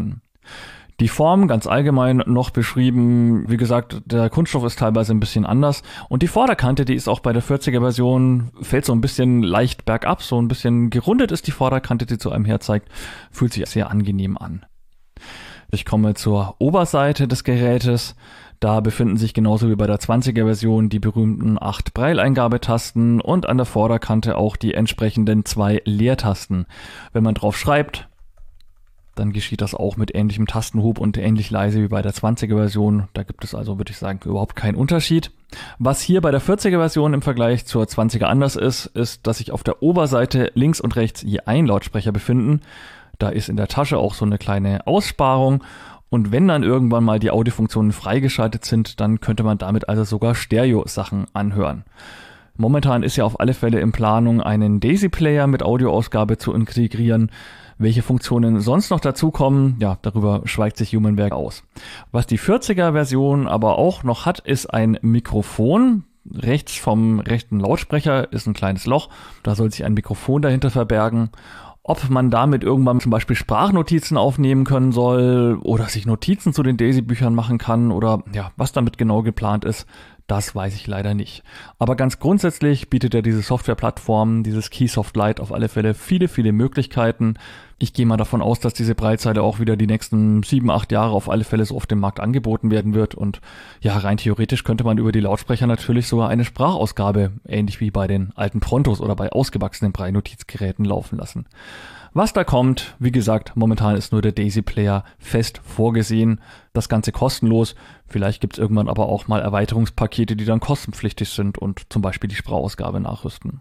Die Form ganz allgemein noch beschrieben, wie gesagt, der Kunststoff ist teilweise ein bisschen anders und die Vorderkante, die ist auch bei der vierziger Version, fällt so ein bisschen leicht bergab, so ein bisschen gerundet ist die Vorderkante, die zu einem herzeigt, fühlt sich sehr angenehm an. Ich komme zur Oberseite des Gerätes. Da befinden sich genauso wie bei der zwanziger Version die berühmten acht Brailleingabetasten und an der Vorderkante auch die entsprechenden zwei Leertasten. Wenn man drauf schreibt, dann geschieht das auch mit ähnlichem Tastenhub und ähnlich leise wie bei der zwanziger Version. Da gibt es also, würde ich sagen, überhaupt keinen Unterschied. Was hier bei der vierziger Version im Vergleich zur zwanziger anders ist, ist, dass sich auf der Oberseite links und rechts je ein Lautsprecher befinden. Da ist in der Tasche auch so eine kleine Aussparung. Und wenn dann irgendwann mal die Audiofunktionen freigeschaltet sind, dann könnte man damit also sogar Stereo-Sachen anhören. Momentan ist ja auf alle Fälle in Planung, einen Daisy-Player mit Audioausgabe zu integrieren. Welche Funktionen sonst noch dazukommen, ja, darüber schweigt sich Humanwerk aus. Was die vierziger Version aber auch noch hat, ist ein Mikrofon. Rechts vom rechten Lautsprecher ist ein kleines Loch, da soll sich ein Mikrofon dahinter verbergen. Ob man damit irgendwann zum Beispiel Sprachnotizen aufnehmen können soll oder sich Notizen zu den Daisy-Büchern machen kann oder ja, was damit genau geplant ist, das weiß ich leider nicht. Aber ganz grundsätzlich bietet ja diese Softwareplattform, dieses Keysoft Lite auf alle Fälle viele, viele Möglichkeiten. Ich gehe mal davon aus, dass diese Braillezeile auch wieder die nächsten sieben, acht Jahre auf alle Fälle so auf dem Markt angeboten werden wird. Und ja, rein theoretisch könnte man über die Lautsprecher natürlich sogar eine Sprachausgabe, ähnlich wie bei den alten Prontos oder bei ausgewachsenen Braille-Notizgeräten laufen lassen. Was da kommt, wie gesagt, momentan ist nur der Daisy Player fest vorgesehen. Das Ganze kostenlos. Vielleicht gibt es irgendwann aber auch mal Erweiterungspakete, die dann kostenpflichtig sind und zum Beispiel die Sprachausgabe nachrüsten.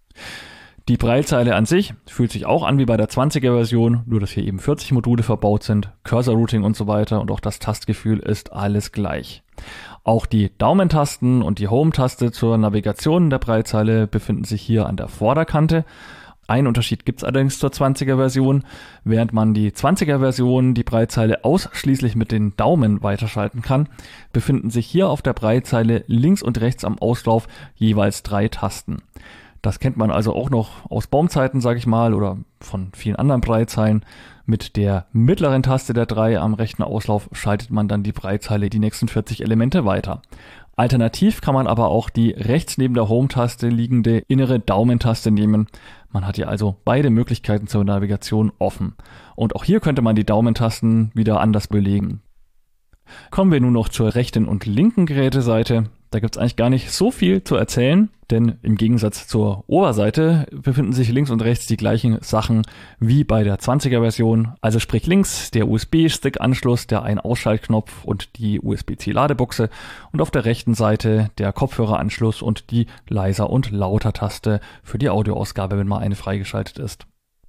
Die Braillezeile an sich fühlt sich auch an wie bei der zwanziger Version, nur dass hier eben vierzig Module verbaut sind, Cursor-Routing und so weiter und auch das Tastgefühl ist alles gleich. Auch die Daumentasten und die Home-Taste zur Navigation der Braillezeile befinden sich hier an der Vorderkante. Ein Unterschied gibt es allerdings zur zwanziger Version. Während man die zwanziger Version die Braillezeile ausschließlich mit den Daumen weiterschalten kann, befinden sich hier auf der Braillezeile links und rechts am Auslauf jeweils drei Tasten. Das kennt man also auch noch aus Baumzeiten, sage ich mal, oder von vielen anderen Braillezeilen. Mit der mittleren Taste der drei am rechten Auslauf schaltet man dann die Braillezeile die nächsten vierzig Elemente weiter. Alternativ kann man aber auch die rechts neben der Home-Taste liegende innere Daumentaste nehmen. Man hat hier also beide Möglichkeiten zur Navigation offen. Und auch hier könnte man die Daumentasten wieder anders belegen. Kommen wir nun noch zur rechten und linken Geräteseite. Da gibt es eigentlich gar nicht so viel zu erzählen, denn im Gegensatz zur Oberseite befinden sich links und rechts die gleichen Sachen wie bei der zwanziger Version. Also sprich links der U S B-Stick-Anschluss, der Ein-Ausschaltknopf und die U S B C-Ladebuchse und auf der rechten Seite der Kopfhöreranschluss und die Leiser- und Lauter-Taste für die Audioausgabe, wenn mal eine freigeschaltet ist.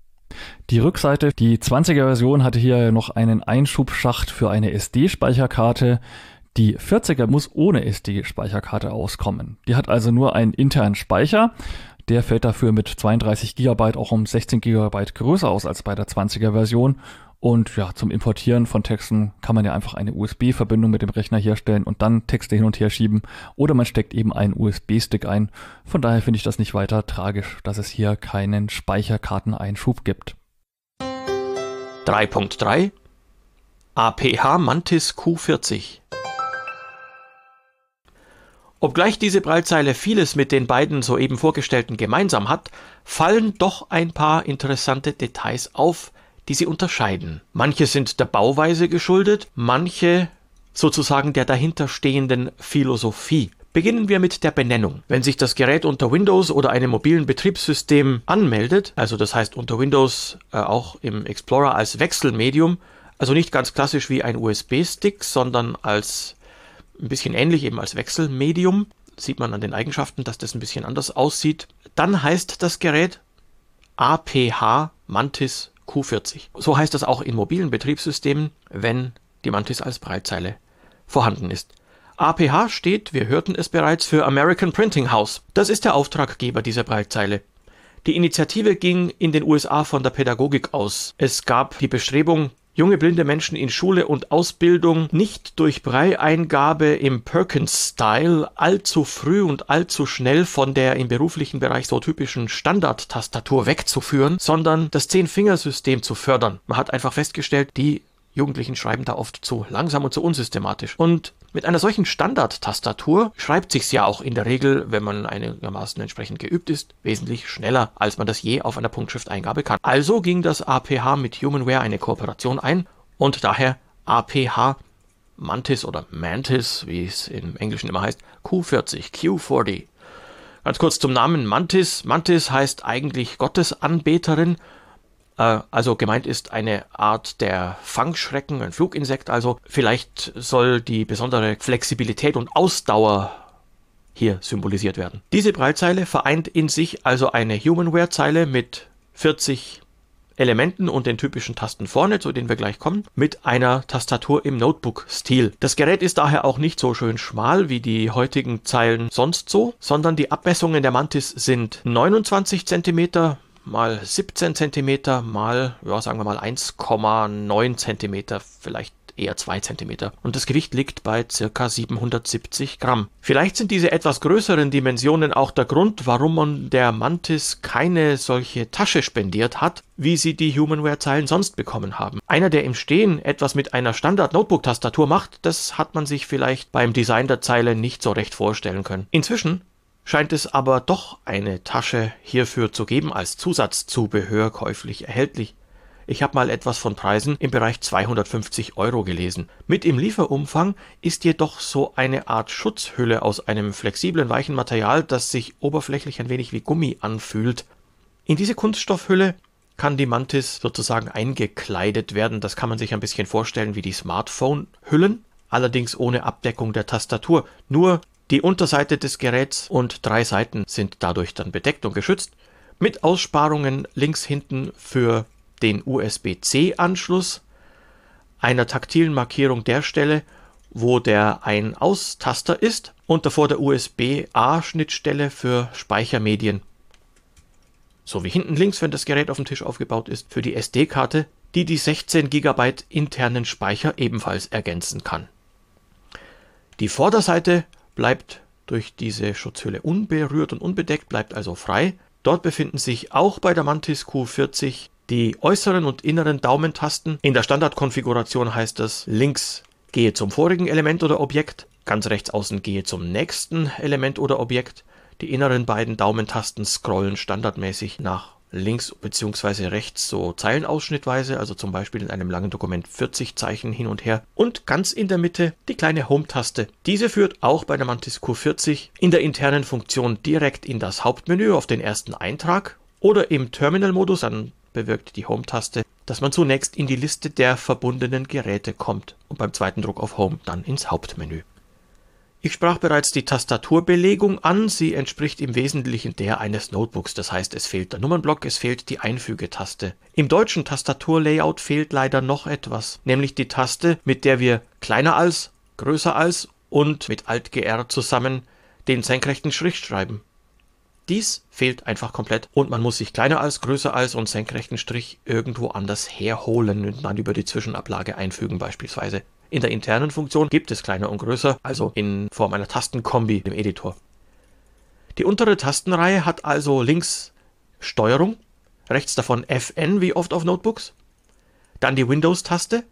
Die Rückseite, die zwanziger Version hatte hier noch einen Einschubschacht für eine S D-Speicherkarte. Die vierziger muss ohne S D-Speicherkarte auskommen. Die hat also nur einen internen Speicher. Der fällt dafür mit zweiunddreißig Gigabyte auch um sechzehn Gigabyte größer aus als bei der zwanziger Version. Und ja, zum Importieren von Texten kann man ja einfach eine U S B-Verbindung mit dem Rechner herstellen und dann Texte hin und her schieben. Oder man steckt eben einen U S B-Stick ein. Von daher finde ich das nicht weiter tragisch, dass es hier keinen Speicherkarteneinschub gibt. drei Punkt drei A P H Mantis Q vierzig. Obgleich diese Braillezeile vieles mit den beiden soeben vorgestellten gemeinsam hat, fallen doch ein paar interessante Details auf, die sie unterscheiden. Manche sind der Bauweise geschuldet, manche sozusagen der dahinterstehenden Philosophie. Beginnen wir mit der Benennung. Wenn sich das Gerät unter Windows oder einem mobilen Betriebssystem anmeldet, also das heißt unter Windows äh, auch im Explorer als Wechselmedium, also nicht ganz klassisch wie ein U S B-Stick, sondern als ein bisschen ähnlich eben als Wechselmedium, sieht man an den Eigenschaften, dass das ein bisschen anders aussieht, dann heißt das Gerät A P H Mantis Q vierzig. So heißt das auch in mobilen Betriebssystemen, wenn die Mantis als Braillezeile vorhanden ist. A P H steht, wir hörten es bereits, für American Printing House. Das ist der Auftraggeber dieser Braillezeile. Die Initiative ging in den U S A von der Pädagogik aus. Es gab die Bestrebung, junge blinde Menschen in Schule und Ausbildung nicht durch Braille-Eingabe im Perkins-Style allzu früh und allzu schnell von der im beruflichen Bereich so typischen Standardtastatur wegzuführen, sondern das Zehn-Fingersystem zu fördern. Man hat einfach festgestellt, die Jugendlichen schreiben da oft zu langsam und zu unsystematisch. Und mit einer solchen Standard-Tastatur schreibt sich's ja auch in der Regel, wenn man einigermaßen entsprechend geübt ist, wesentlich schneller, als man das je auf einer Punktschrifteingabe kann. Also ging das A P H mit Humanware eine Kooperation ein und daher A P H Mantis oder Mantis, wie es im Englischen immer heißt, Q vierzig, Q vierzig. Ganz kurz zum Namen Mantis. Mantis heißt eigentlich Gottesanbeterin. Also gemeint ist eine Art der Fangschrecken, ein Fluginsekt also. Vielleicht soll die besondere Flexibilität und Ausdauer hier symbolisiert werden. Diese Braillezeile vereint in sich also eine Humanware-Zeile mit vierzig Elementen und den typischen Tasten vorne, zu denen wir gleich kommen, mit einer Tastatur im Notebook-Stil. Das Gerät ist daher auch nicht so schön schmal wie die heutigen Zeilen sonst so, sondern die Abmessungen der Mantis sind neunundzwanzig Zentimeter mal siebzehn Zentimeter mal, ja, sagen wir mal eins Komma neun Zentimeter, vielleicht eher zwei Zentimeter. Und das Gewicht liegt bei ca. siebenhundertsiebzig Gramm. Vielleicht sind diese etwas größeren Dimensionen auch der Grund, warum man der Mantis keine solche Tasche spendiert hat, wie sie die Humanware-Zeilen sonst bekommen haben. Einer, der im Stehen etwas mit einer Standard-Notebook-Tastatur macht, das hat man sich vielleicht beim Design der Zeile nicht so recht vorstellen können. Inzwischen scheint es aber doch eine Tasche hierfür zu geben, als Zusatzzubehör käuflich erhältlich. Ich habe mal etwas von Preisen im Bereich zweihundertfünfzig Euro gelesen. Mit im Lieferumfang ist jedoch so eine Art Schutzhülle aus einem flexiblen, weichen Material, das sich oberflächlich ein wenig wie Gummi anfühlt. In diese Kunststoffhülle kann die Mantis sozusagen eingekleidet werden. Das kann man sich ein bisschen vorstellen wie die Smartphone-Hüllen, allerdings ohne Abdeckung der Tastatur. Nur die Unterseite des Geräts und drei Seiten sind dadurch dann bedeckt und geschützt, mit Aussparungen links hinten für den U S B C Anschluss, einer taktilen Markierung der Stelle, wo der Ein-Aus-Taster ist und davor der U S B A Schnittstelle für Speichermedien. Sowie hinten links, wenn das Gerät auf dem Tisch aufgebaut ist, für die S D-Karte, die die sechzehn Gigabyte internen Speicher ebenfalls ergänzen kann. Die Vorderseite bleibt durch diese Schutzhülle unberührt und unbedeckt, bleibt also frei. Dort befinden sich auch bei der Mantis Q vierzig die äußeren und inneren Daumentasten. In der Standardkonfiguration heißt das links gehe zum vorigen Element oder Objekt, ganz rechts außen gehe zum nächsten Element oder Objekt. Die inneren beiden Daumentasten scrollen standardmäßig nach links bzw. rechts so zeilenausschnittweise, also zum Beispiel in einem langen Dokument vierzig Zeichen hin und her. Und ganz in der Mitte die kleine Home-Taste. Diese führt auch bei der Mantis Q vierzig in der internen Funktion direkt in das Hauptmenü auf den ersten Eintrag oder im Terminal-Modus, dann bewirkt die Home-Taste, dass man zunächst in die Liste der verbundenen Geräte kommt und beim zweiten Druck auf Home dann ins Hauptmenü. Ich sprach bereits die Tastaturbelegung an, sie entspricht im Wesentlichen der eines Notebooks, das heißt, es fehlt der Nummernblock, es fehlt die Einfügetaste. Im deutschen Tastaturlayout fehlt leider noch etwas, nämlich die Taste, mit der wir kleiner als, größer als und mit Alt-G R zusammen den senkrechten Strich schreiben. Dies fehlt einfach komplett und man muss sich kleiner als, größer als und senkrechten Strich irgendwo anders herholen und dann über die Zwischenablage einfügen beispielsweise. In der internen Funktion gibt es kleiner und größer, also in Form einer Tastenkombi im Editor. Die untere Tastenreihe hat also links Steuerung, rechts davon F N wie oft auf Notebooks, dann die Windows-Taste,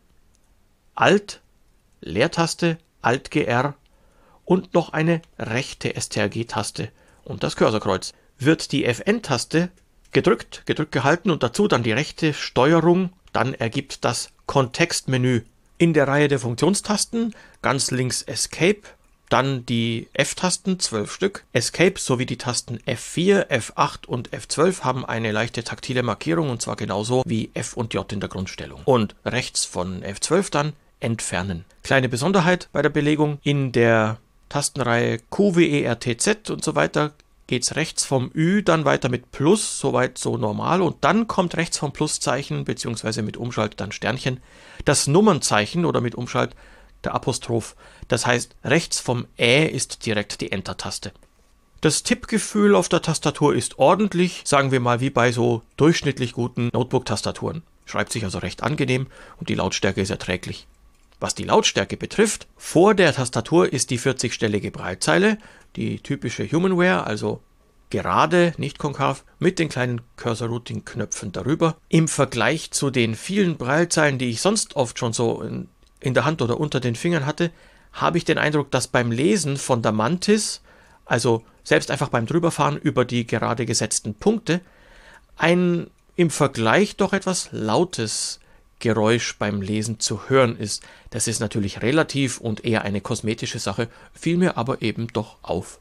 Alt, Leertaste, Alt-G R und noch eine rechte S T R G-Taste und das Cursorkreuz. Wird die F N-Taste gedrückt, gedrückt gehalten und dazu dann die rechte Steuerung, dann ergibt das Kontextmenü. In der Reihe der Funktionstasten ganz links Escape, dann die F-Tasten, zwölf Stück. Escape sowie die Tasten F vier, F acht und F zwölf haben eine leichte taktile Markierung und zwar genauso wie F und J in der Grundstellung. Und rechts von F zwölf dann Entfernen. Kleine Besonderheit bei der Belegung, in der Tastenreihe Q, W, E, R, T, Z und so weiter geht's rechts vom Ü dann weiter mit Plus, soweit so normal und dann kommt rechts vom Pluszeichen bzw. mit Umschalt dann Sternchen das Nummernzeichen oder mit Umschalt der Apostroph. Das heißt, rechts vom Ä ist direkt die Enter-Taste. Das Tippgefühl auf der Tastatur ist ordentlich, sagen wir mal wie bei so durchschnittlich guten Notebook-Tastaturen. Schreibt sich also recht angenehm und die Lautstärke ist erträglich. Was die Lautstärke betrifft, vor der Tastatur ist die vierzigstellige Braillezeile, die typische Humanware, also gerade, nicht konkav, mit den kleinen Cursor-Routing-Knöpfen darüber. Im Vergleich zu den vielen Braillezeilen, die ich sonst oft schon so in, in der Hand oder unter den Fingern hatte, habe ich den Eindruck, dass beim Lesen von der Mantis, also selbst einfach beim Drüberfahren über die gerade gesetzten Punkte, ein im Vergleich doch etwas lautes Geräusch beim Lesen zu hören ist. Das ist natürlich relativ und eher eine kosmetische Sache, fiel mir aber eben doch auf.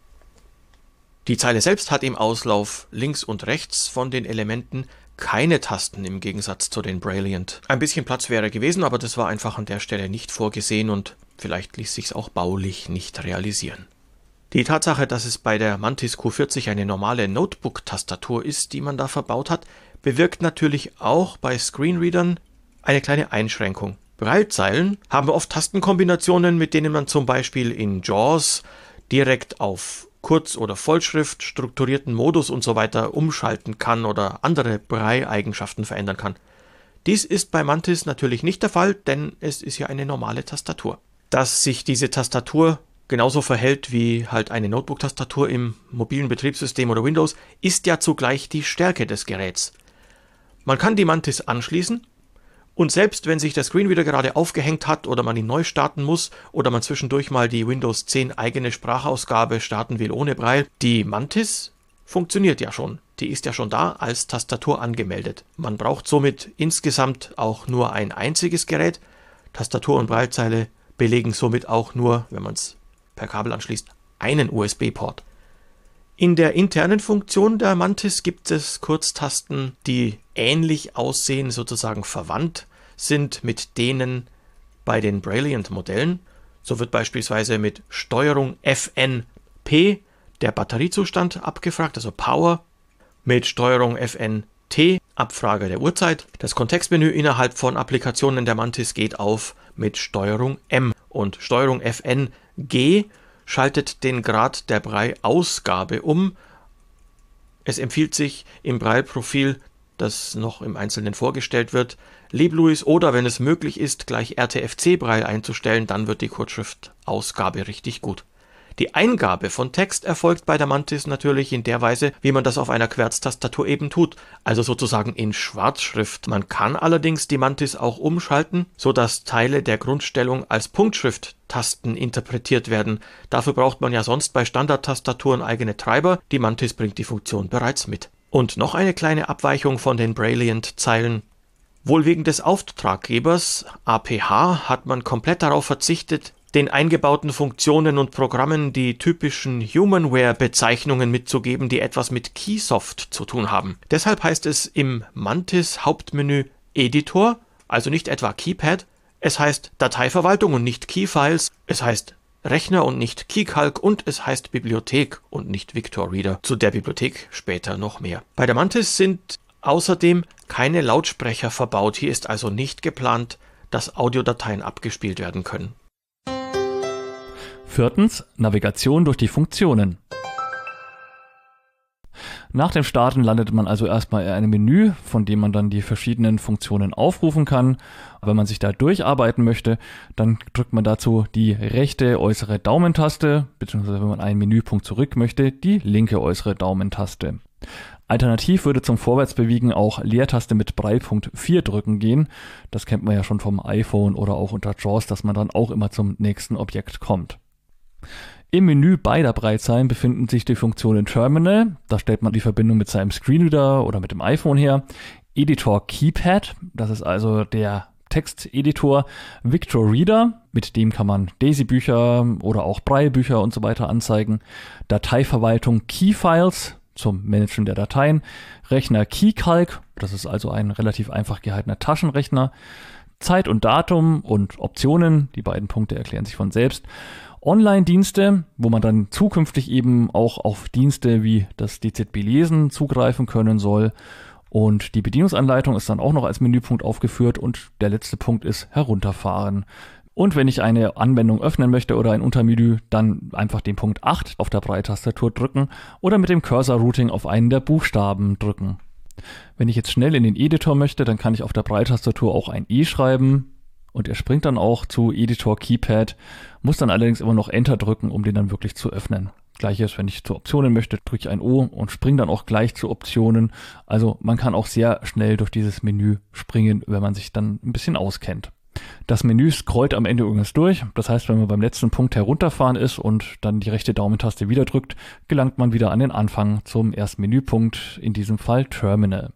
Die Zeile selbst hat im Auslauf links und rechts von den Elementen keine Tasten im Gegensatz zu den Brailliant. Ein bisschen Platz wäre gewesen, aber das war einfach an der Stelle nicht vorgesehen und vielleicht ließ sich's auch baulich nicht realisieren. Die Tatsache, dass es bei der Mantis Q vierzig eine normale Notebook-Tastatur ist, die man da verbaut hat, bewirkt natürlich auch bei Screenreadern eine kleine Einschränkung. Braillezeilen haben oft Tastenkombinationen, mit denen man zum Beispiel in JAWS direkt auf Kurz- oder Vollschrift, strukturierten Modus und so weiter umschalten kann oder andere Braille-Eigenschaften verändern kann. Dies ist bei Mantis natürlich nicht der Fall, denn es ist ja eine normale Tastatur. Dass sich diese Tastatur genauso verhält wie halt eine Notebook-Tastatur im mobilen Betriebssystem oder Windows, ist ja zugleich die Stärke des Geräts. Man kann die Mantis anschließen und selbst wenn sich der Screenreader gerade aufgehängt hat oder man ihn neu starten muss oder man zwischendurch mal die Windows zehn eigene Sprachausgabe starten will ohne Braille, die Mantis funktioniert ja schon. Die ist ja schon da als Tastatur angemeldet. Man braucht somit insgesamt auch nur ein einziges Gerät. Tastatur und Braillezeile belegen somit auch nur, wenn man es per Kabel anschließt, einen U S B-Port. In der internen Funktion der Mantis gibt es Kurztasten, die ähnlich aussehen, sozusagen verwandt sind mit denen bei den Brailliant-Modellen. So wird beispielsweise mit Steuerung F N P der Batteriezustand abgefragt, also Power, mit Steuerung F N T Abfrage der Uhrzeit. Das Kontextmenü innerhalb von Applikationen der Mantis geht auf mit Steuerung M und Steuerung F N G schaltet den Grad der Braille-Ausgabe um. Es empfiehlt sich im Braille-Profil, das noch im Einzelnen vorgestellt wird, LibLouis oder, wenn es möglich ist, gleich R T F C Braille einzustellen, dann wird die Kurzschriftausgabe richtig gut. Die Eingabe von Text erfolgt bei der Mantis natürlich in der Weise, wie man das auf einer Querztastatur eben tut, also sozusagen in Schwarzschrift. Man kann allerdings die Mantis auch umschalten, sodass Teile der Grundstellung als Punktschrift-Tasten interpretiert werden. Dafür braucht man ja sonst bei Standardtastaturen eigene Treiber, die Mantis bringt die Funktion bereits mit. Und noch eine kleine Abweichung von den Brailliant-Zeilen. Wohl wegen des Auftraggebers A P H hat man komplett darauf verzichtet, den eingebauten Funktionen und Programmen die typischen Humanware-Bezeichnungen mitzugeben, die etwas mit Keysoft zu tun haben. Deshalb heißt es im Mantis Hauptmenü Editor, also nicht etwa Keypad, es heißt Dateiverwaltung und nicht Keyfiles, es heißt Rechner und nicht KeyCalc und es heißt Bibliothek und nicht Victor Reader. Zu der Bibliothek später noch mehr. Bei der Mantis sind außerdem keine Lautsprecher verbaut. Hier ist also nicht geplant, dass Audiodateien abgespielt werden können. Viertens, Navigation durch die Funktionen. Nach dem Starten landet man also erstmal in einem Menü, von dem man dann die verschiedenen Funktionen aufrufen kann. Wenn man sich da durcharbeiten möchte, dann drückt man dazu die rechte äußere Daumentaste, beziehungsweise wenn man einen Menüpunkt zurück möchte, die linke äußere Daumentaste. Alternativ würde zum Vorwärtsbewegen auch Leertaste mit Braillepunkt vier drücken gehen. Das kennt man ja schon vom iPhone oder auch unter JAWS, dass man dann auch immer zum nächsten Objekt kommt. Im Menü beider Braillezeilen befinden sich die Funktionen Terminal, da stellt man die Verbindung mit seinem Screenreader oder mit dem iPhone her, Editor Keypad, das ist also der Texteditor, Victor Reader, mit dem kann man Daisy-Bücher oder auch Braille-Bücher und so weiter anzeigen, Dateiverwaltung Keyfiles zum Managen der Dateien, Rechner KeyCalc, das ist also ein relativ einfach gehaltener Taschenrechner, Zeit und Datum und Optionen, die beiden Punkte erklären sich von selbst, Online-Dienste, wo man dann zukünftig eben auch auf Dienste wie das D Z B-Lesen zugreifen können soll. Und die Bedienungsanleitung ist dann auch noch als Menüpunkt aufgeführt und der letzte Punkt ist Herunterfahren. Und wenn ich eine Anwendung öffnen möchte oder ein Untermenü, dann einfach den Punkt acht auf der Braille-Tastatur drücken oder mit dem Cursor-Routing auf einen der Buchstaben drücken. Wenn ich jetzt schnell in den Editor möchte, dann kann ich auf der Braille-Tastatur auch ein E schreiben. Und er springt dann auch zu Editor Keypad, muss dann allerdings immer noch Enter drücken, um den dann wirklich zu öffnen. Gleiches, wenn ich zu Optionen möchte, drücke ich ein O und springe dann auch gleich zu Optionen. Also man kann auch sehr schnell durch dieses Menü springen, wenn man sich dann ein bisschen auskennt. Das Menü scrollt am Ende übrigens durch. Das heißt, wenn man beim letzten Punkt herunterfahren ist und dann die rechte Daumentaste wieder drückt, gelangt man wieder an den Anfang zum ersten Menüpunkt, in diesem Fall Terminal.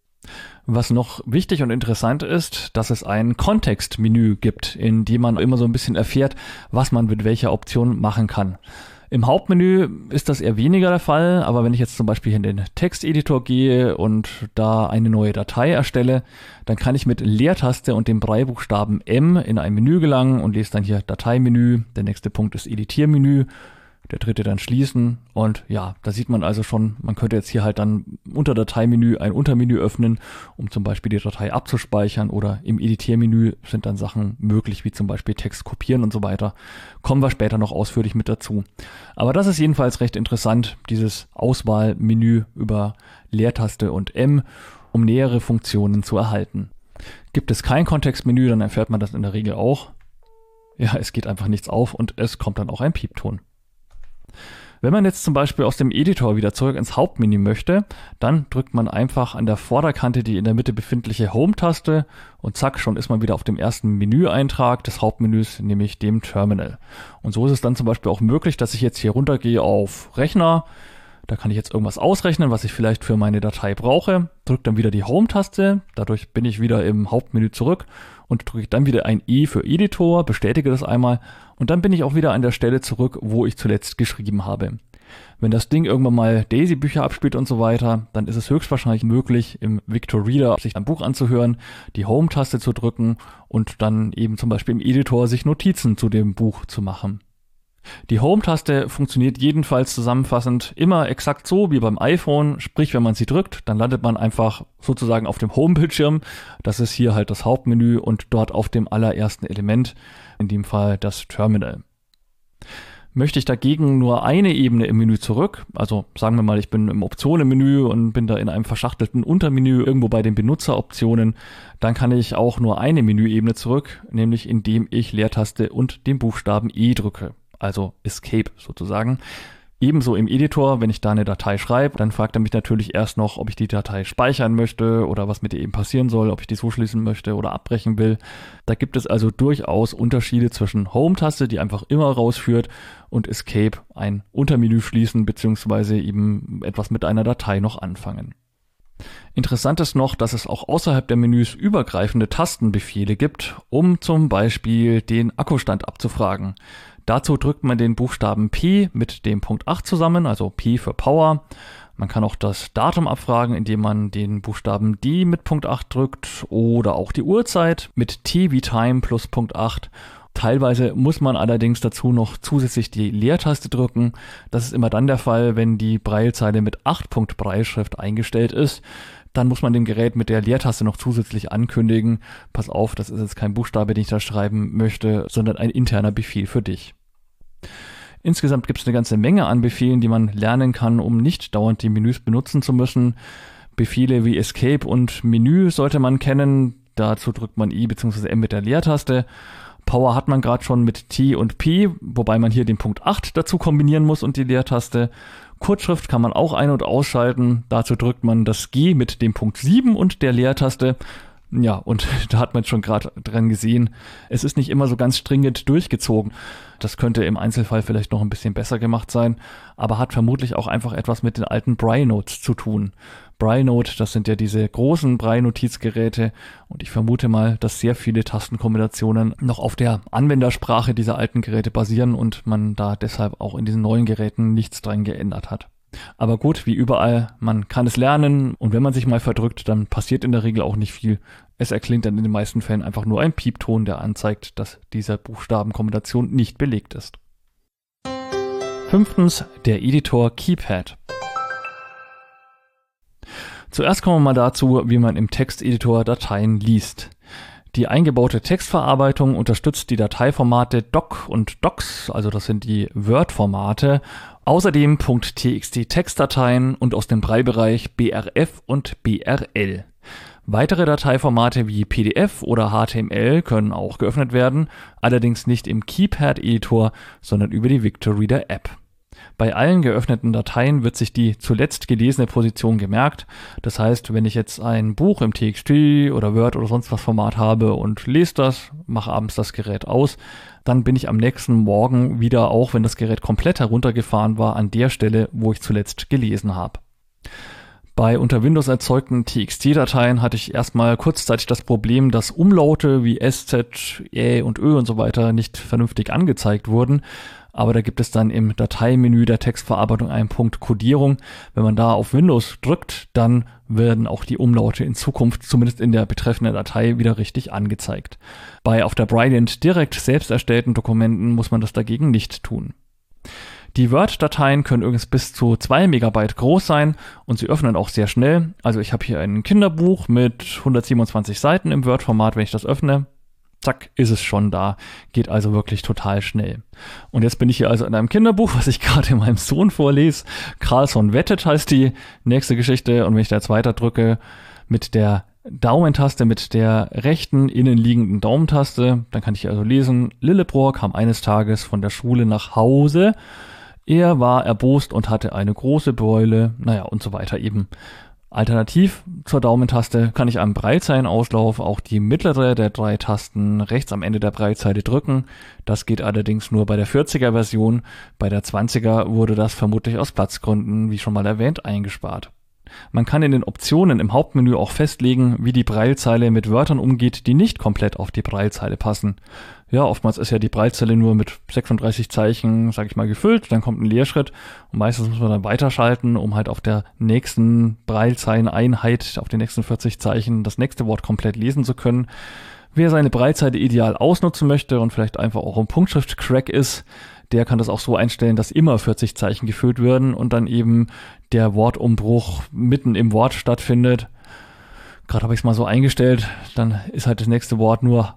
Was noch wichtig und interessant ist, dass es ein Kontextmenü gibt, in dem man immer so ein bisschen erfährt, was man mit welcher Option machen kann. Im Hauptmenü ist das eher weniger der Fall, aber wenn ich jetzt zum Beispiel in den Texteditor gehe und da eine neue Datei erstelle, dann kann ich mit Leertaste und dem Braillebuchstaben M in ein Menü gelangen und lese dann hier Dateimenü. Der nächste Punkt ist Editiermenü. Der dritte dann schließen und ja, da sieht man also schon, man könnte jetzt hier halt dann unter Dateimenü ein Untermenü öffnen, um zum Beispiel die Datei abzuspeichern, oder im Editiermenü sind dann Sachen möglich, wie zum Beispiel Text kopieren und so weiter. Kommen wir später noch ausführlich mit dazu. Aber das ist jedenfalls recht interessant, dieses Auswahlmenü über Leertaste und M, um nähere Funktionen zu erhalten. Gibt es kein Kontextmenü, dann erfährt man das in der Regel auch. Ja, es geht einfach nichts auf und es kommt dann auch ein Piepton. Wenn man jetzt zum Beispiel aus dem Editor wieder zurück ins Hauptmenü möchte, dann drückt man einfach an der Vorderkante die in der Mitte befindliche Home-Taste und zack, schon ist man wieder auf dem ersten Menüeintrag des Hauptmenüs, nämlich dem Terminal. Und so ist es dann zum Beispiel auch möglich, dass ich jetzt hier runtergehe auf Rechner. Da kann ich jetzt irgendwas ausrechnen, was ich vielleicht für meine Datei brauche. Drücke dann wieder die Home-Taste, dadurch bin ich wieder im Hauptmenü zurück und drücke dann wieder ein E für Editor, bestätige das einmal und dann bin ich auch wieder an der Stelle zurück, wo ich zuletzt geschrieben habe. Wenn das Ding irgendwann mal Daisy-Bücher abspielt und so weiter, dann ist es höchstwahrscheinlich möglich, im Victor Reader sich ein Buch anzuhören, die Home-Taste zu drücken und dann eben zum Beispiel im Editor sich Notizen zu dem Buch zu machen. Die Home-Taste funktioniert jedenfalls zusammenfassend immer exakt so wie beim iPhone, sprich wenn man sie drückt, dann landet man einfach sozusagen auf dem Home-Bildschirm, das ist hier halt das Hauptmenü und dort auf dem allerersten Element, in dem Fall das Terminal. Möchte ich dagegen nur eine Ebene im Menü zurück, also sagen wir mal, ich bin im Optionen-Menü und bin da in einem verschachtelten Untermenü irgendwo bei den Benutzeroptionen, dann kann ich auch nur eine Menüebene zurück, nämlich indem ich Leertaste und den Buchstaben E drücke. Also Escape sozusagen. Ebenso im Editor, wenn ich da eine Datei schreibe, dann fragt er mich natürlich erst noch, ob ich die Datei speichern möchte oder was mit ihr eben passieren soll, ob ich die zuschließen möchte oder abbrechen will. Da gibt es also durchaus Unterschiede zwischen Home-Taste, die einfach immer rausführt, und Escape, ein Untermenü schließen bzw. eben etwas mit einer Datei noch anfangen. Interessant ist noch, dass es auch außerhalb der Menüs übergreifende Tastenbefehle gibt, um zum Beispiel den Akkustand abzufragen. Dazu drückt man den Buchstaben P mit dem Punkt acht zusammen, also P für Power. Man kann auch das Datum abfragen, indem man den Buchstaben D mit Punkt acht drückt oder auch die Uhrzeit mit T wie Time plus Punkt acht. Teilweise muss man allerdings dazu noch zusätzlich die Leertaste drücken. Das ist immer dann der Fall, wenn die Braillezeile mit acht Punkt Brailleschrift eingestellt ist. Dann muss man dem Gerät mit der Leertaste noch zusätzlich ankündigen: Pass auf, das ist jetzt kein Buchstabe, den ich da schreiben möchte, sondern ein interner Befehl für dich. Insgesamt gibt es eine ganze Menge an Befehlen, die man lernen kann, um nicht dauernd die Menüs benutzen zu müssen. Befehle wie Escape und Menü sollte man kennen. Dazu drückt man I bzw. M mit der Leertaste. Power hat man gerade schon mit T und P, wobei man hier den Punkt acht dazu kombinieren muss und die Leertaste. Kurzschrift kann man auch ein- und ausschalten. Dazu drückt man das G mit dem Punkt sieben und der Leertaste. Ja, und da hat man schon gerade dran gesehen, es ist nicht immer so ganz stringent durchgezogen. Das könnte im Einzelfall vielleicht noch ein bisschen besser gemacht sein, aber hat vermutlich auch einfach etwas mit den alten Braille Notes zu tun. Braille Note, das sind ja diese großen Braille-Notizgeräte und ich vermute mal, dass sehr viele Tastenkombinationen noch auf der Anwendersprache dieser alten Geräte basieren und man da deshalb auch in diesen neuen Geräten nichts dran geändert hat. Aber gut, wie überall, man kann es lernen und wenn man sich mal verdrückt, dann passiert in der Regel auch nicht viel. Es erklingt dann in den meisten Fällen einfach nur ein Piepton, der anzeigt, dass diese Buchstabenkombination nicht belegt ist. Fünftens, der Editor Keypad. Zuerst kommen wir mal dazu, wie man im Texteditor Dateien liest. Die eingebaute Textverarbeitung unterstützt die Dateiformate Doc und Docs, also das sind die Word-Formate, außerdem .txt-Textdateien und aus dem Braillebereich B R F und B R L. Weitere Dateiformate wie P D F oder H T M L können auch geöffnet werden, allerdings nicht im Keypad-Editor, sondern über die Victor Reader App. Bei allen geöffneten Dateien wird sich die zuletzt gelesene Position gemerkt. Das heißt, wenn ich jetzt ein Buch im T X T oder Word oder sonst was Format habe und lese das, mache abends das Gerät aus, dann bin ich am nächsten Morgen wieder, auch wenn das Gerät komplett heruntergefahren war, an der Stelle, wo ich zuletzt gelesen habe. Bei unter Windows erzeugten T X T-Dateien hatte ich erstmal kurzzeitig das Problem, dass Umlaute wie S, Z, Ä und Ö und so weiter nicht vernünftig angezeigt wurden. Aber da gibt es dann im Dateimenü der Textverarbeitung einen Punkt Codierung. Wenn man da auf Windows drückt, dann werden auch die Umlaute in Zukunft, zumindest in der betreffenden Datei, wieder richtig angezeigt. Bei auf der Brilliant direkt selbst erstellten Dokumenten muss man das dagegen nicht tun. Die Word-Dateien können übrigens bis zu zwei Megabyte groß sein und sie öffnen auch sehr schnell. Also ich habe hier ein Kinderbuch mit hundertsiebenundzwanzig Seiten im Word-Format. Wenn ich das öffne, zack, ist es schon da. Geht also wirklich total schnell. Und jetzt bin ich hier also in einem Kinderbuch, was ich gerade meinem Sohn vorlese. Carlson wettet heißt die nächste Geschichte. Und wenn ich da jetzt weiter drücke mit der Daumentaste, mit der rechten innenliegenden Daumentaste, dann kann ich hier also lesen: Lillebror kam eines Tages von der Schule nach Hause. Er war erbost und hatte eine große Beule, naja, und so weiter eben. Alternativ zur Daumentaste kann ich am Braillezeilenauslauf auch die mittlere der drei Tasten rechts am Ende der Braillezeile drücken. Das geht allerdings nur bei der vierziger Version. Bei der zwanziger wurde das vermutlich aus Platzgründen, wie schon mal erwähnt, eingespart. Man kann in den Optionen im Hauptmenü auch festlegen, wie die Braillezeile mit Wörtern umgeht, die nicht komplett auf die Braillezeile passen. Ja, oftmals ist ja die Braillezeile nur mit sechsunddreißig Zeichen, sag ich mal, gefüllt, dann kommt ein Leerschritt und meistens muss man dann weiterschalten, um halt auf der nächsten Braillezeileneinheit, auf den nächsten vierzig Zeichen, das nächste Wort komplett lesen zu können. Wer seine Braillezeile ideal ausnutzen möchte und vielleicht einfach auch ein Punktschrift-Crack ist, der kann das auch so einstellen, dass immer vierzig Zeichen gefüllt werden und dann eben der Wortumbruch mitten im Wort stattfindet. Gerade habe ich es mal so eingestellt, dann ist halt das nächste Wort nur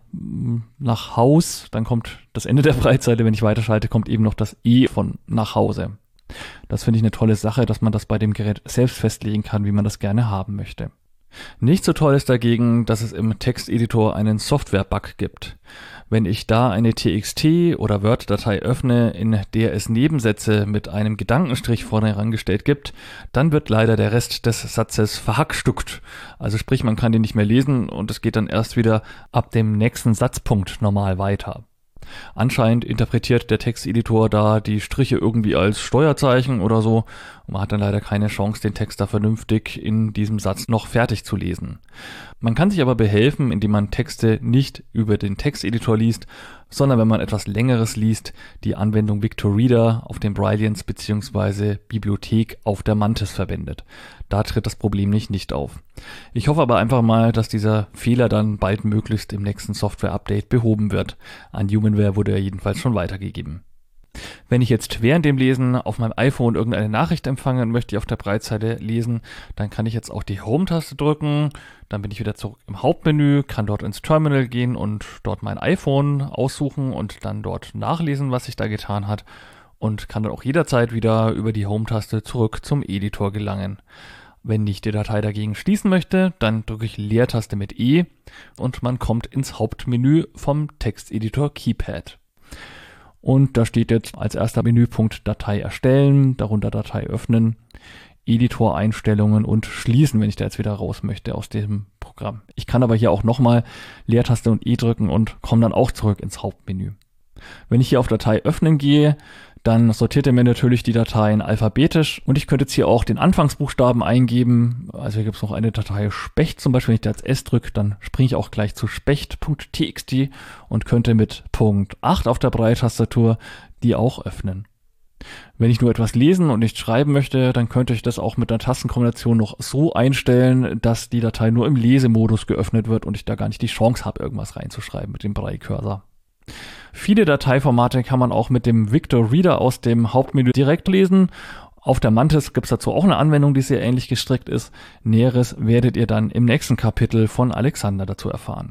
nach Haus, dann kommt das Ende der Braillezeile, wenn ich weiterschalte, kommt eben noch das E von nach Hause. Das finde ich eine tolle Sache, dass man das bei dem Gerät selbst festlegen kann, wie man das gerne haben möchte. Nicht so toll ist dagegen, dass es im Texteditor einen Software-Bug gibt. Wenn ich da eine T X T- oder Word-Datei öffne, in der es Nebensätze mit einem Gedankenstrich vorne herangestellt gibt, dann wird leider der Rest des Satzes verhackstückt. Also sprich, man kann den nicht mehr lesen und es geht dann erst wieder ab dem nächsten Satzpunkt normal weiter. Anscheinend interpretiert der Texteditor da die Striche irgendwie als Steuerzeichen oder so und man hat dann leider keine Chance, den Text da vernünftig in diesem Satz noch fertig zu lesen. Man kann sich aber behelfen, indem man Texte nicht über den Texteditor liest, sondern wenn man etwas Längeres liest, die Anwendung Victor Reader auf dem Brilliance bzw. Bibliothek auf der Mantis verwendet. Da tritt das Problem nicht, nicht auf. Ich hoffe aber einfach mal, dass dieser Fehler dann bald möglichst im nächsten Software-Update behoben wird. An Humanware wurde er jedenfalls schon weitergegeben. Wenn ich jetzt während dem Lesen auf meinem iPhone irgendeine Nachricht empfange und möchte ich auf der Braillezeile lesen, dann kann ich jetzt auch die Home-Taste drücken, dann bin ich wieder zurück im Hauptmenü, kann dort ins Terminal gehen und dort mein iPhone aussuchen und dann dort nachlesen, was sich da getan hat und kann dann auch jederzeit wieder über die Home-Taste zurück zum Editor gelangen. Wenn ich die Datei dagegen schließen möchte, dann drücke ich Leertaste mit E und man kommt ins Hauptmenü vom Texteditor Keypad. Und da steht jetzt als erster Menüpunkt Datei erstellen, darunter Datei öffnen, Editor-Einstellungen und schließen, wenn ich da jetzt wieder raus möchte aus dem Programm. Ich kann aber hier auch nochmal Leertaste und E drücken und komme dann auch zurück ins Hauptmenü. Wenn ich hier auf Datei öffnen gehe, dann sortiert er mir natürlich die Dateien alphabetisch und ich könnte jetzt hier auch den Anfangsbuchstaben eingeben. Also hier gibt es noch eine Datei Specht zum Beispiel. Wenn ich da jetzt S drücke, dann springe ich auch gleich zu specht.txt und könnte mit Punkt acht auf der Braille-Tastatur die auch öffnen. Wenn ich nur etwas lesen und nicht schreiben möchte, dann könnte ich das auch mit einer Tastenkombination noch so einstellen, dass die Datei nur im Lesemodus geöffnet wird und ich da gar nicht die Chance habe, irgendwas reinzuschreiben mit dem Braille-Cursor. Viele Dateiformate kann man auch mit dem Victor Reader aus dem Hauptmenü direkt lesen. Auf der Mantis gibt es dazu auch eine Anwendung, die sehr ähnlich gestrickt ist. Näheres werdet ihr dann im nächsten Kapitel von Alexander dazu erfahren.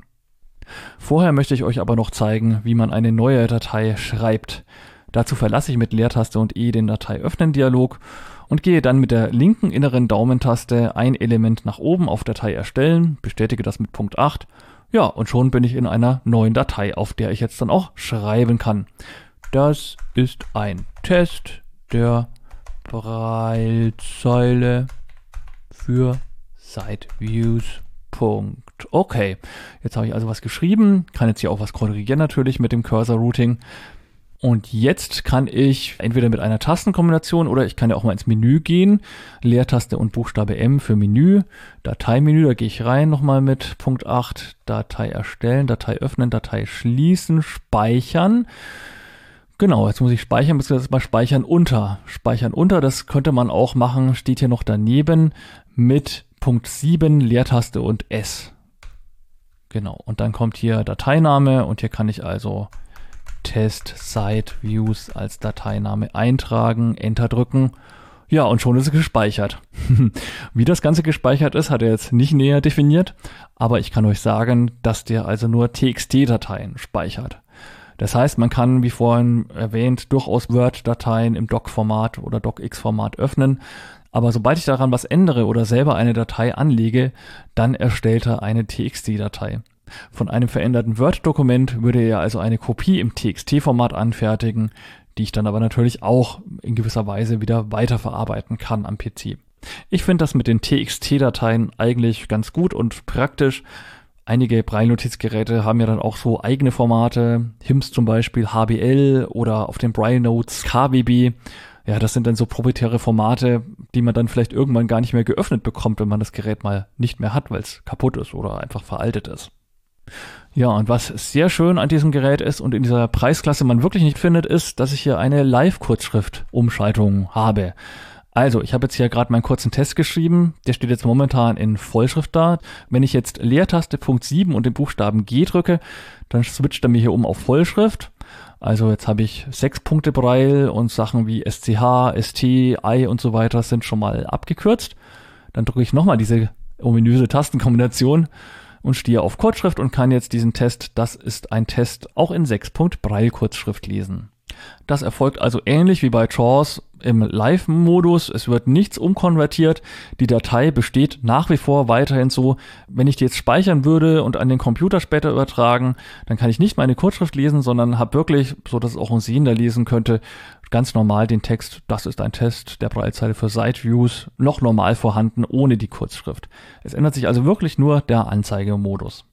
Vorher möchte ich euch aber noch zeigen, wie man eine neue Datei schreibt. Dazu verlasse ich mit Leertaste und E den Datei-Öffnen-Dialog und gehe dann mit der linken inneren Daumentaste ein Element nach oben auf Datei erstellen, bestätige das mit Punkt acht. Ja, und schon bin ich in einer neuen Datei, auf der ich jetzt dann auch schreiben kann. Das ist ein Test, der Braillezeile für Siteviews. Okay, jetzt habe ich also was geschrieben, kann jetzt hier auch was korrigieren natürlich mit dem Cursor-Routing. Und jetzt kann ich entweder mit einer Tastenkombination oder ich kann ja auch mal ins Menü gehen. Leertaste und Buchstabe M für Menü. Dateimenü, da gehe ich rein nochmal mit Punkt acht. Datei erstellen, Datei öffnen, Datei schließen, speichern. Genau, jetzt muss ich speichern, beziehungsweise mal speichern unter. Speichern unter, das könnte man auch machen, steht hier noch daneben mit Punkt sieben, Leertaste und S. Genau, und dann kommt hier Dateiname und hier kann ich also Test Siteviews als Dateiname eintragen, Enter drücken. Ja, und schon ist es gespeichert. Wie das Ganze gespeichert ist, hat er jetzt nicht näher definiert, aber ich kann euch sagen, dass der also nur T X T-Dateien speichert. Das heißt, man kann, wie vorhin erwähnt, durchaus Word-Dateien im Doc-Format oder DocX-Format öffnen, aber sobald ich daran was ändere oder selber eine Datei anlege, dann erstellt er eine T X T-Datei. Von einem veränderten Word-Dokument würde er also eine Kopie im T X T-Format anfertigen, die ich dann aber natürlich auch in gewisser Weise wieder weiterverarbeiten kann am P C. Ich finde das mit den T X T-Dateien eigentlich ganz gut und praktisch. Einige Braille-Notizgeräte haben ja dann auch so eigene Formate, H I M S zum Beispiel, H B L oder auf den Braille Notes K W B. Ja, das sind dann so proprietäre Formate, die man dann vielleicht irgendwann gar nicht mehr geöffnet bekommt, wenn man das Gerät mal nicht mehr hat, weil es kaputt ist oder einfach veraltet ist. Ja, und was sehr schön an diesem Gerät ist und in dieser Preisklasse man wirklich nicht findet, ist, dass ich hier eine Live-Kurzschrift-Umschaltung habe. Also, ich habe jetzt hier gerade meinen kurzen Test geschrieben, der steht jetzt momentan in Vollschrift da. Wenn ich jetzt Leertaste Punkt sieben und den Buchstaben G drücke, dann switcht er mir hier um auf Vollschrift. Also jetzt habe ich sechs Punkte Braille und Sachen wie S C H, S T, I und so weiter sind schon mal abgekürzt. Dann drücke ich nochmal diese ominöse Tastenkombination und stehe auf Kurzschrift und kann jetzt diesen Test, das ist ein Test, auch in sechs Punkt Braille Kurzschrift lesen. Das erfolgt also ähnlich wie bei JAWS im Live-Modus. Es wird nichts umkonvertiert. Die Datei besteht nach wie vor weiterhin so. Wenn ich die jetzt speichern würde und an den Computer später übertragen, dann kann ich nicht meine Kurzschrift lesen, sondern habe wirklich, so dass es auch ein Sehender lesen könnte, ganz normal den Text, das ist ein Test der Braillezeile für Siteviews, noch normal vorhanden, ohne die Kurzschrift. Es ändert sich also wirklich nur der Anzeigemodus.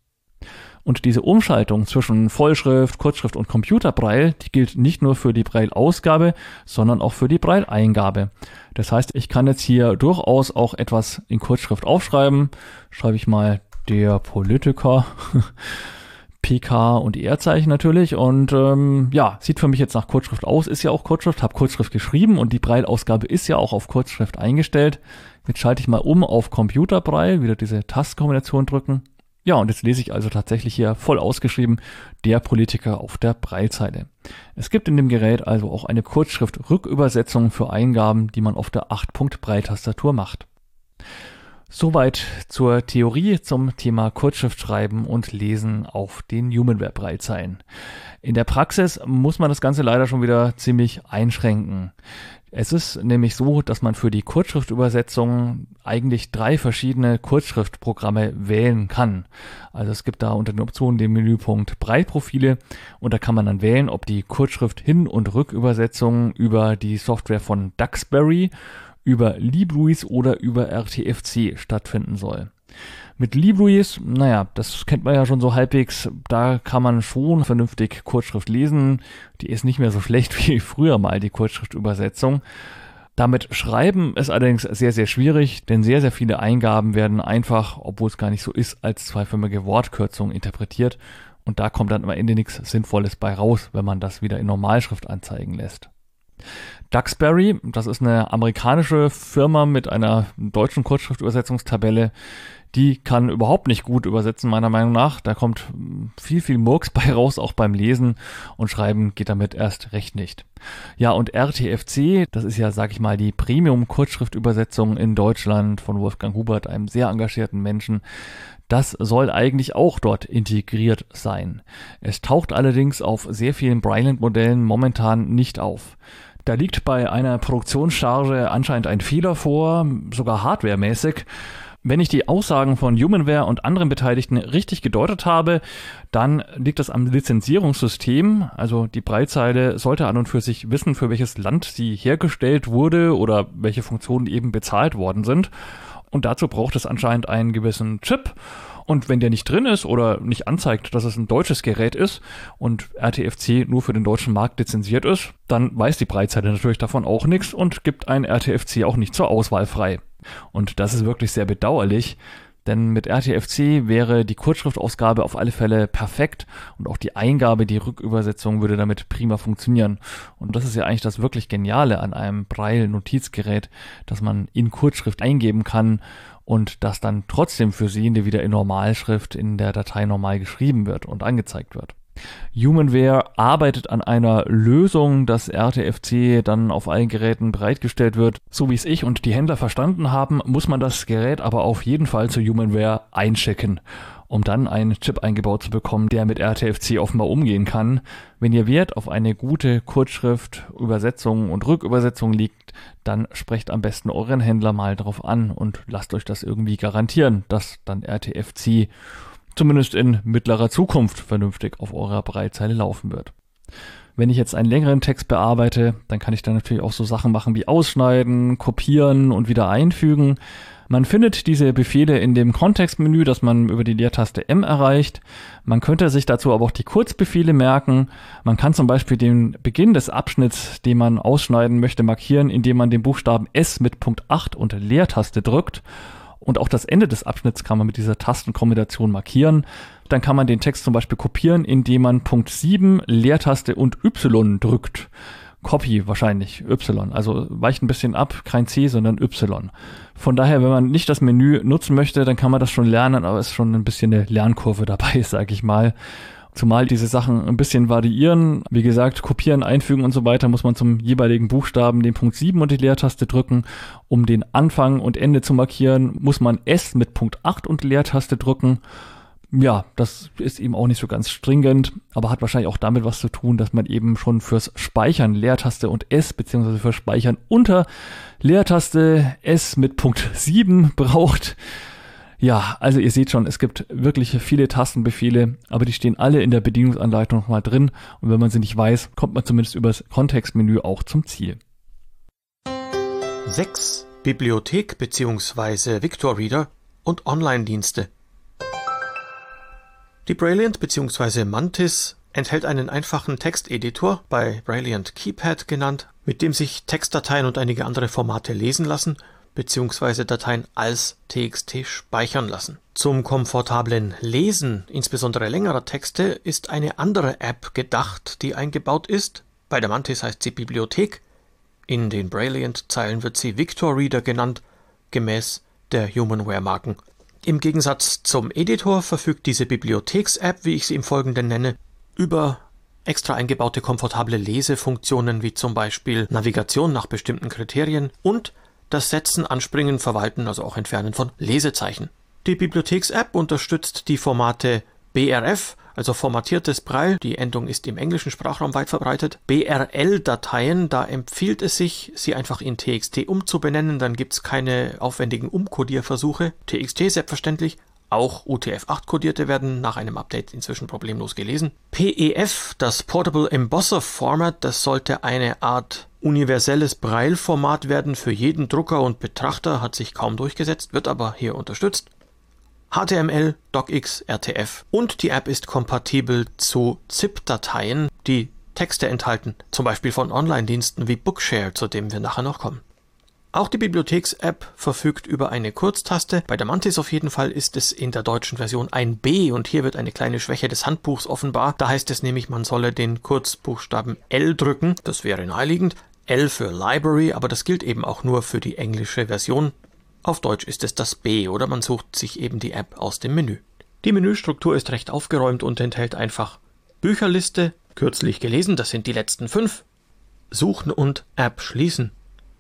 Und diese Umschaltung zwischen Vollschrift, Kurzschrift und Computerbraille, die gilt nicht nur für die Braille-Ausgabe, sondern auch für die Braille-Eingabe. Das heißt, ich kann jetzt hier durchaus auch etwas in Kurzschrift aufschreiben. Schreibe ich mal der Politiker, P K und E R-Zeichen natürlich. Und ähm, ja, sieht für mich jetzt nach Kurzschrift aus, ist ja auch Kurzschrift, habe Kurzschrift geschrieben und die Braille-Ausgabe ist ja auch auf Kurzschrift eingestellt. Jetzt schalte ich mal um auf Computerbraille, wieder diese Tastenkombination drücken. Ja, und jetzt lese ich also tatsächlich hier voll ausgeschrieben, der Politiker auf der Braillezeile. Es gibt in dem Gerät also auch eine Kurzschrift-Rückübersetzung für Eingaben, die man auf der acht Punkt Braille-Tastatur macht. Soweit zur Theorie zum Thema Kurzschriftschreiben und Lesen auf den Humanware Braillezeilen. In der Praxis muss man das Ganze leider schon wieder ziemlich einschränken. Es ist nämlich so, dass man für die Kurzschriftübersetzung eigentlich drei verschiedene Kurzschriftprogramme wählen kann. Also es gibt da unter den Optionen den Menüpunkt Brailleprofile und da kann man dann wählen, ob die Kurzschrift Hin- und Rückübersetzung über die Software von Duxbury, über Libruis oder über R T F C stattfinden soll. Mit Libruis, naja, das kennt man ja schon so halbwegs, da kann man schon vernünftig Kurzschrift lesen. Die ist nicht mehr so schlecht wie früher mal die Kurzschriftübersetzung. Damit schreiben ist allerdings sehr, sehr schwierig, denn sehr, sehr viele Eingaben werden einfach, obwohl es gar nicht so ist, als zweiförmige Wortkürzung interpretiert. Und da kommt dann am Ende nichts Sinnvolles bei raus, wenn man das wieder in Normalschrift anzeigen lässt. Duxbury, das ist eine amerikanische Firma mit einer deutschen Kurzschriftübersetzungstabelle, die kann überhaupt nicht gut übersetzen, meiner Meinung nach. Da kommt viel, viel Murks bei raus, auch beim Lesen und Schreiben geht damit erst recht nicht. Ja, und R T F C, das ist ja, sag ich mal, die Premium-Kurzschriftübersetzung in Deutschland von Wolfgang Hubert, einem sehr engagierten Menschen. Das soll eigentlich auch dort integriert sein. Es taucht allerdings auf sehr vielen Braillant-Modellen momentan nicht auf. Da liegt bei einer Produktionscharge anscheinend ein Fehler vor, sogar hardwaremäßig. Wenn ich die Aussagen von Humanware und anderen Beteiligten richtig gedeutet habe, dann liegt das am Lizenzierungssystem. Also die Braillezeile sollte an und für sich wissen, für welches Land sie hergestellt wurde oder welche Funktionen eben bezahlt worden sind. Und dazu braucht es anscheinend einen gewissen Chip. Und wenn der nicht drin ist oder nicht anzeigt, dass es ein deutsches Gerät ist und R T F C nur für den deutschen Markt lizenziert ist, dann weiß die Braillezeile natürlich davon auch nichts und gibt ein R T F C auch nicht zur Auswahl frei. Und das ist wirklich sehr bedauerlich, denn mit R T F C wäre die Kurzschriftausgabe auf alle Fälle perfekt und auch die Eingabe, die Rückübersetzung würde damit prima funktionieren. Und das ist ja eigentlich das wirklich Geniale an einem Braille-Notizgerät, dass man in Kurzschrift eingeben kann und das dann trotzdem für Sie wieder in Normalschrift in der Datei normal geschrieben wird und angezeigt wird. Humanware arbeitet an einer Lösung, dass R T F C dann auf allen Geräten bereitgestellt wird. So wie es ich und die Händler verstanden haben, muss man das Gerät aber auf jeden Fall zu Humanware einschicken, um dann einen Chip eingebaut zu bekommen, der mit R T F C offenbar umgehen kann. Wenn Ihr Wert auf eine gute Kurzschrift, Übersetzung und Rückübersetzung liegt, dann sprecht am besten euren Händler mal drauf an und lasst euch das irgendwie garantieren, dass dann R T F C zumindest in mittlerer Zukunft vernünftig auf eurer Braillezeile laufen wird. Wenn ich jetzt einen längeren Text bearbeite, dann kann ich dann natürlich auch so Sachen machen wie ausschneiden, kopieren und wieder einfügen. Man findet diese Befehle in dem Kontextmenü, das man über die Leertaste M erreicht. Man könnte sich dazu aber auch die Kurzbefehle merken. Man kann zum Beispiel den Beginn des Abschnitts, den man ausschneiden möchte, markieren, indem man den Buchstaben S mit Punkt acht und Leertaste drückt. Und auch das Ende des Abschnitts kann man mit dieser Tastenkombination markieren. Dann kann man den Text zum Beispiel kopieren, indem man Punkt sieben, Leertaste und Y drückt. Copy wahrscheinlich, Y. Also weicht ein bisschen ab, kein C, sondern Y. Von daher, wenn man nicht das Menü nutzen möchte, dann kann man das schon lernen, aber es ist schon ein bisschen eine Lernkurve dabei, sage ich mal. Zumal diese Sachen ein bisschen variieren. Wie gesagt, kopieren, einfügen und so weiter muss man zum jeweiligen Buchstaben den Punkt sieben und die Leertaste drücken. Um den Anfang und Ende zu markieren, muss man S mit Punkt acht und Leertaste drücken. Ja, das ist eben auch nicht so ganz stringent, aber hat wahrscheinlich auch damit was zu tun, dass man eben schon fürs Speichern Leertaste und S, beziehungsweise für Speichern unter Leertaste S mit Punkt sieben braucht. Ja, also ihr seht schon, es gibt wirklich viele Tastenbefehle, aber die stehen alle in der Bedienungsanleitung nochmal drin und wenn man sie nicht weiß, kommt man zumindest über das Kontextmenü auch zum Ziel. sechs. Bibliothek bzw. Victor Reader und Online-Dienste. Die Brailliant bzw. Mantis enthält einen einfachen Texteditor, bei Brailliant Keypad genannt, mit dem sich Textdateien und einige andere Formate lesen lassen bzw. Dateien als T X T speichern lassen. Zum komfortablen Lesen, insbesondere längerer Texte, ist eine andere App gedacht, die eingebaut ist. Bei der Mantis heißt sie Bibliothek. In den Brailliant-Zeilen wird sie Victor Reader genannt, gemäß der Humanware-Marken. Im Gegensatz zum Editor verfügt diese Bibliotheks-App, wie ich sie im Folgenden nenne, über extra eingebaute komfortable Lesefunktionen wie zum Beispiel Navigation nach bestimmten Kriterien und das Setzen, Anspringen, Verwalten, also auch Entfernen von Lesezeichen. Die Bibliotheks-App unterstützt die Formate B R F, also formatiertes Braille, die Endung ist im englischen Sprachraum weit verbreitet, B R L-Dateien, da empfiehlt es sich, sie einfach in T X T umzubenennen, dann gibt es keine aufwendigen Umkodierversuche. T X T selbstverständlich, auch U T F acht Kodierte werden nach einem Update inzwischen problemlos gelesen. P E F, das Portable Embosser Format, das sollte eine Art universelles Braille-Format werden für jeden Drucker und Betrachter, hat sich kaum durchgesetzt, wird aber hier unterstützt. H T M L, DocX, R T F und die App ist kompatibel zu ZIP-Dateien, die Texte enthalten, zum Beispiel von Online-Diensten wie Bookshare, zu dem wir nachher noch kommen. Auch die Bibliotheks-App verfügt über eine Kurztaste. Bei der Mantis auf jeden Fall ist es in der deutschen Version ein B und hier wird eine kleine Schwäche des Handbuchs offenbar. Da heißt es nämlich, man solle den Kurzbuchstaben L drücken. Das wäre naheliegend. L für Library, aber das gilt eben auch nur für die englische Version. Auf Deutsch ist es das B oder man sucht sich eben die App aus dem Menü. Die Menüstruktur ist recht aufgeräumt und enthält einfach Bücherliste, kürzlich gelesen, das sind die letzten fünf, Suchen und App schließen.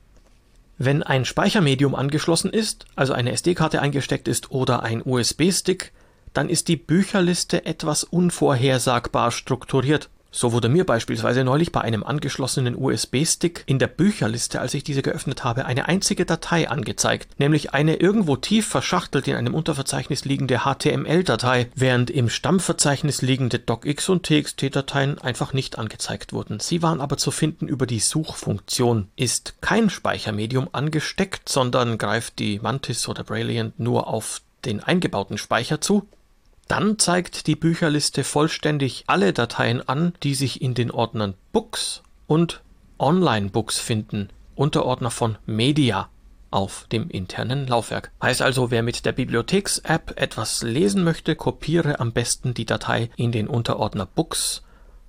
Wenn ein Speichermedium angeschlossen ist, also eine S D-Karte eingesteckt ist oder ein U S B-Stick, dann ist die Bücherliste etwas unvorhersagbar strukturiert. So wurde mir beispielsweise neulich bei einem angeschlossenen U S B-Stick in der Bücherliste, als ich diese geöffnet habe, eine einzige Datei angezeigt, nämlich eine irgendwo tief verschachtelt in einem Unterverzeichnis liegende H T M L-Datei, während im Stammverzeichnis liegende docx und txt-Dateien einfach nicht angezeigt wurden. Sie waren aber zu finden über die Suchfunktion. Ist kein Speichermedium angesteckt, sondern greift die Mantis oder Brailliant nur auf den eingebauten Speicher zu, dann zeigt die Bücherliste vollständig alle Dateien an, die sich in den Ordnern Books und Online Books finden, Unterordner von Media auf dem internen Laufwerk. Heißt also, wer mit der Bibliotheks-App etwas lesen möchte, kopiere am besten die Datei in den Unterordner Books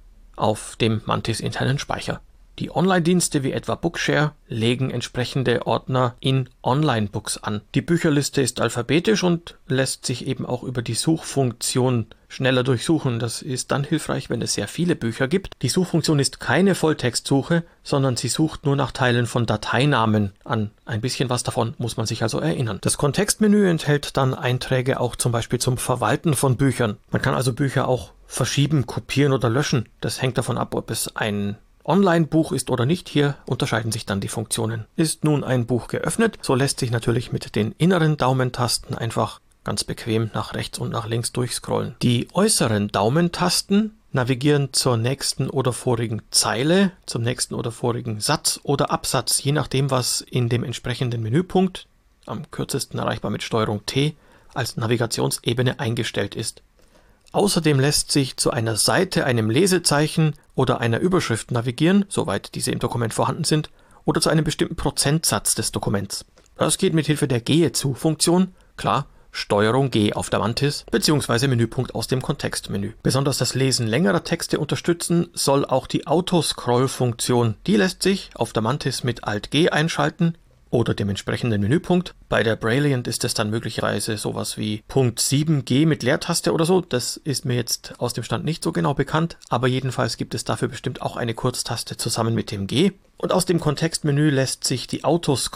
auf dem Mantis internen Speicher. Die Online-Dienste wie etwa Bookshare legen entsprechende Ordner in Online-Books an. Die Bücherliste ist alphabetisch und lässt sich eben auch über die Suchfunktion schneller durchsuchen. Das ist dann hilfreich, wenn es sehr viele Bücher gibt. Die Suchfunktion ist keine Volltextsuche, sondern sie sucht nur nach Teilen von Dateinamen an. Ein bisschen was davon muss man sich also erinnern. Das Kontextmenü enthält dann Einträge auch zum Beispiel zum Verwalten von Büchern. Man kann also Bücher auch verschieben, kopieren oder löschen. Das hängt davon ab, ob es ein Online-Buch ist oder nicht. Hier unterscheiden sich dann die Funktionen. Ist nun ein Buch geöffnet, so lässt sich natürlich mit den inneren Daumentasten einfach ganz bequem nach rechts und nach links durchscrollen. Die äußeren Daumentasten navigieren zur nächsten oder vorigen Zeile, zum nächsten oder vorigen Satz oder Absatz, je nachdem, was in dem entsprechenden Menüpunkt, am kürzesten erreichbar mit Steuerung T, als Navigationsebene eingestellt ist. Außerdem lässt sich zu einer Seite, einem Lesezeichen oder einer Überschrift navigieren, soweit diese im Dokument vorhanden sind, oder zu einem bestimmten Prozentsatz des Dokuments. Das geht mit Hilfe der Gehe-zu-Funktion, klar, Steuerung G auf der Mantis, beziehungsweise Menüpunkt aus dem Kontextmenü. Besonders das Lesen längerer Texte unterstützen soll auch die Autoscroll-Funktion. Die lässt sich auf der Mantis mit Alt-G einschalten oder dem entsprechenden Menüpunkt. Bei der Brailliant ist es dann möglicherweise sowas wie Punkt sieben G mit Leertaste oder so. Das ist mir jetzt aus dem Stand nicht so genau bekannt, aber jedenfalls gibt es dafür bestimmt auch eine Kurztaste zusammen mit dem G. Und aus dem Kontextmenü lässt sich die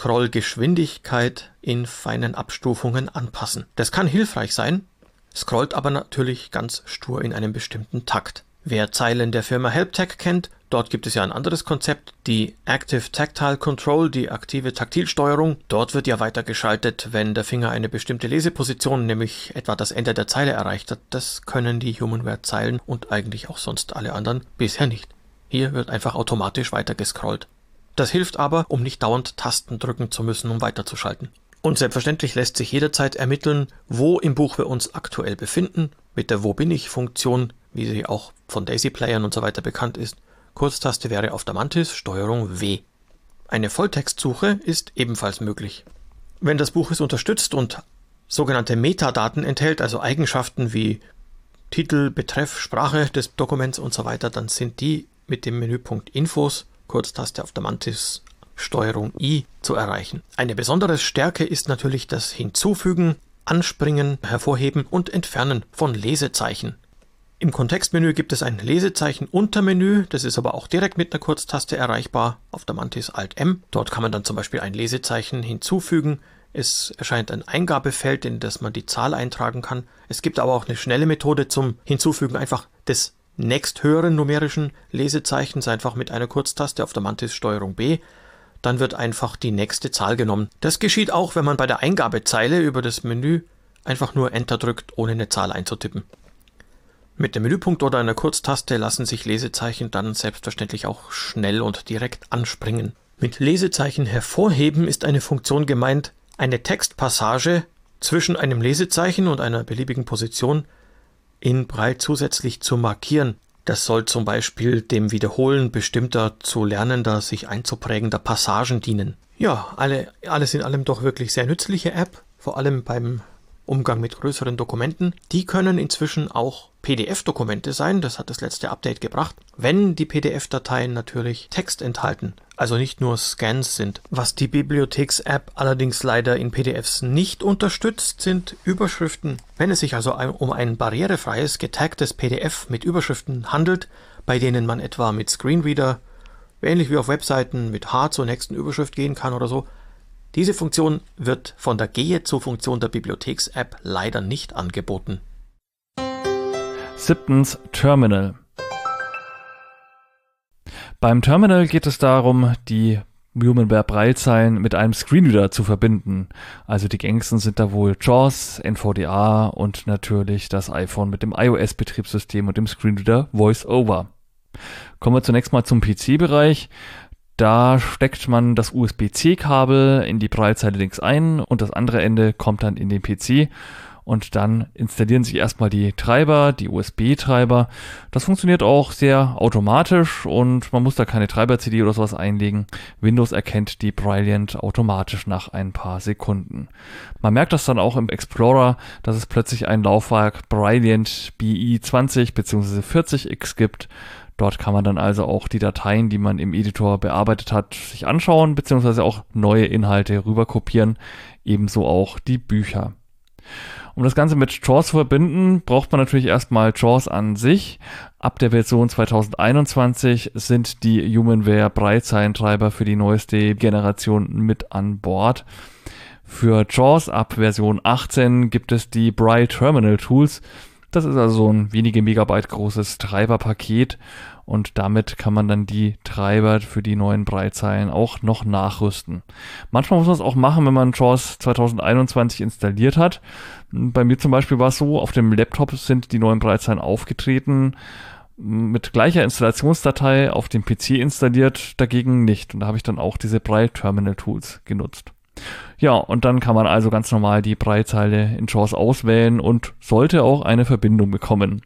Autoscroll-Geschwindigkeit in feinen Abstufungen anpassen. Das kann hilfreich sein, scrollt aber natürlich ganz stur in einem bestimmten Takt. Wer Zeilen der Firma Helptec kennt, dort gibt es ja ein anderes Konzept, die Active Tactile Control, die aktive Taktilsteuerung. Dort wird ja weitergeschaltet, wenn der Finger eine bestimmte Leseposition, nämlich etwa das Ende der Zeile erreicht hat. Das können die Humanware-Zeilen und eigentlich auch sonst alle anderen bisher nicht. Hier wird einfach automatisch weitergescrollt. Das hilft aber, um nicht dauernd Tasten drücken zu müssen, um weiterzuschalten. Und selbstverständlich lässt sich jederzeit ermitteln, wo im Buch wir uns aktuell befinden, mit der Wo bin ich Funktion, wie sie auch von Daisy-Playern und so weiter bekannt ist. Kurztaste wäre auf der Mantis, Steuerung W. Eine Volltextsuche ist ebenfalls möglich. Wenn das Buch es unterstützt und sogenannte Metadaten enthält, also Eigenschaften wie Titel, Betreff, Sprache des Dokuments und so weiter, dann sind die mit dem Menüpunkt Infos, Kurztaste auf der Mantis, Steuerung I zu erreichen. Eine besondere Stärke ist natürlich das Hinzufügen, Anspringen, Hervorheben und Entfernen von Lesezeichen. Im Kontextmenü gibt es ein Lesezeichen-Untermenü, das ist aber auch direkt mit einer Kurztaste erreichbar auf der Mantis Alt-M. Dort kann man dann zum Beispiel ein Lesezeichen hinzufügen. Es erscheint ein Eingabefeld, in das man die Zahl eintragen kann. Es gibt aber auch eine schnelle Methode zum Hinzufügen einfach des nächsthöheren numerischen Lesezeichens, einfach mit einer Kurztaste auf der Mantis Steuerung B. Dann wird einfach die nächste Zahl genommen. Das geschieht auch, wenn man bei der Eingabezeile über das Menü einfach nur Enter drückt, ohne eine Zahl einzutippen. Mit dem Menüpunkt oder einer Kurztaste lassen sich Lesezeichen dann selbstverständlich auch schnell und direkt anspringen. Mit Lesezeichen hervorheben ist eine Funktion gemeint, eine Textpassage zwischen einem Lesezeichen und einer beliebigen Position in Braille zusätzlich zu markieren. Das soll zum Beispiel dem Wiederholen bestimmter zu lernender, sich einzuprägender Passagen dienen. Ja, alle, alles in allem doch wirklich sehr nützliche App, vor allem beim Umgang mit größeren Dokumenten. Die können inzwischen auch P D F-Dokumente sein, das hat das letzte Update gebracht, wenn die P D F-Dateien natürlich Text enthalten, also nicht nur Scans sind. Was die Bibliotheks-App allerdings leider in P D Fs nicht unterstützt, sind Überschriften. Wenn es sich also um ein barrierefreies, getagtes P D F mit Überschriften handelt, bei denen man etwa mit Screenreader, ähnlich wie auf Webseiten, mit H zur nächsten Überschrift gehen kann oder so, diese Funktion wird von der Gehe-zu-Funktion der Bibliotheks-App leider nicht angeboten. Siebtens, Terminal. Beim Terminal geht es darum, die Humanware Braillezeilen mit einem Screenreader zu verbinden. Also die gängigsten sind da wohl JAWS, N V D A und natürlich das iPhone mit dem iOS-Betriebssystem und dem Screenreader VoiceOver. Kommen wir zunächst mal zum P C-Bereich. Da steckt man das U S B C Kabel in die Braillezeile links ein und das andere Ende kommt dann in den P C. Und dann installieren sich erstmal die Treiber, die U S B-Treiber. Das funktioniert auch sehr automatisch und man muss da keine Treiber-C D oder sowas einlegen. Windows erkennt die Brailliant automatisch nach ein paar Sekunden. Man merkt das dann auch im Explorer, dass es plötzlich ein Laufwerk Brailliant B I zwanzig bzw. vierzig X gibt. Dort kann man dann also auch die Dateien, die man im Editor bearbeitet hat, sich anschauen bzw. auch neue Inhalte rüberkopieren. Ebenso auch die Bücher. Um das Ganze mit JAWS zu verbinden, braucht man natürlich erstmal JAWS an sich. Ab der Version zwanzig einundzwanzig sind die Humanware Braillezeilentreiber für die neueste Generation mit an Bord. Für JAWS ab Version achtzehn gibt es die Braille Terminal Tools. Das ist also so ein wenige Megabyte großes Treiberpaket und damit kann man dann die Treiber für die neuen Braillezeilen auch noch nachrüsten. Manchmal muss man es auch machen, wenn man JAWS zwanzig einundzwanzig installiert hat. Bei mir zum Beispiel war es so, auf dem Laptop sind die neuen Braillezeilen aufgetreten, mit gleicher Installationsdatei auf dem P C installiert, dagegen nicht. Und da habe ich dann auch diese Braille Terminal Tools genutzt. Ja, und dann kann man also ganz normal die Braillezeile in JAWS auswählen und sollte auch eine Verbindung bekommen.